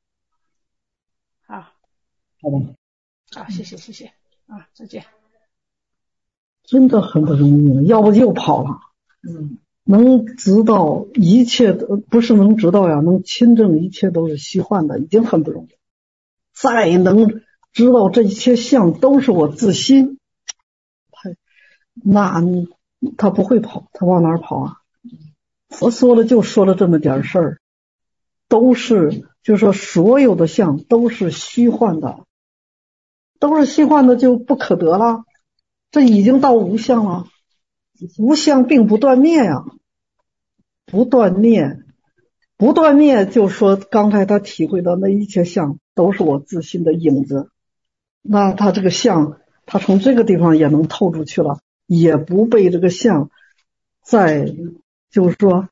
好，谢谢再见。 真的很不容易，要不就跑了。能知道一切的，不是能知道呀，能亲证一切都是虚幻的，已经很不容易。再能知道这一切相都是我自心，他不会跑，他往哪儿跑啊？佛说了就说了这么点事儿，都是就是说所有的相都是虚幻的，就不可得了。这已经到无相了，无相并不断灭呀，不断灭就是说刚才他体会到那一切相都是我自心的影子，那他这个相他从这个地方也能透出去了，也不被这个相在就是说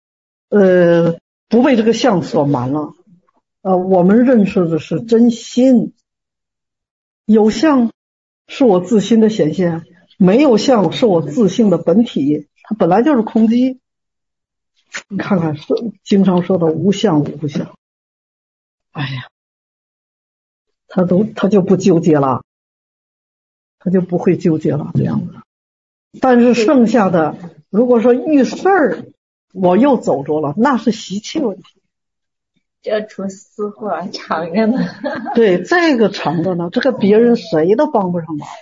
不被这个相所瞒了。我们认识的是真心，有相是我自心的显现，没有相是我自性的本体，它本来就是空寂。你看看经常说的无相无不相，哎呀，他就不纠结了，他就不会纠结了这样子。但是剩下的如果说遇事儿我又走着了，那是习气问题， 这出私货藏着呢。 对，这个藏着呢，这个别人谁都帮不上忙。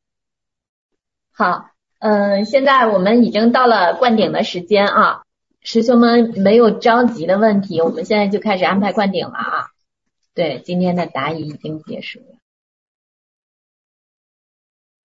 好，现在我们已经到了灌顶的时间啊，师兄们没有着急的问题，我们现在就开始安排灌顶了啊。对，今天的答疑已经结束了。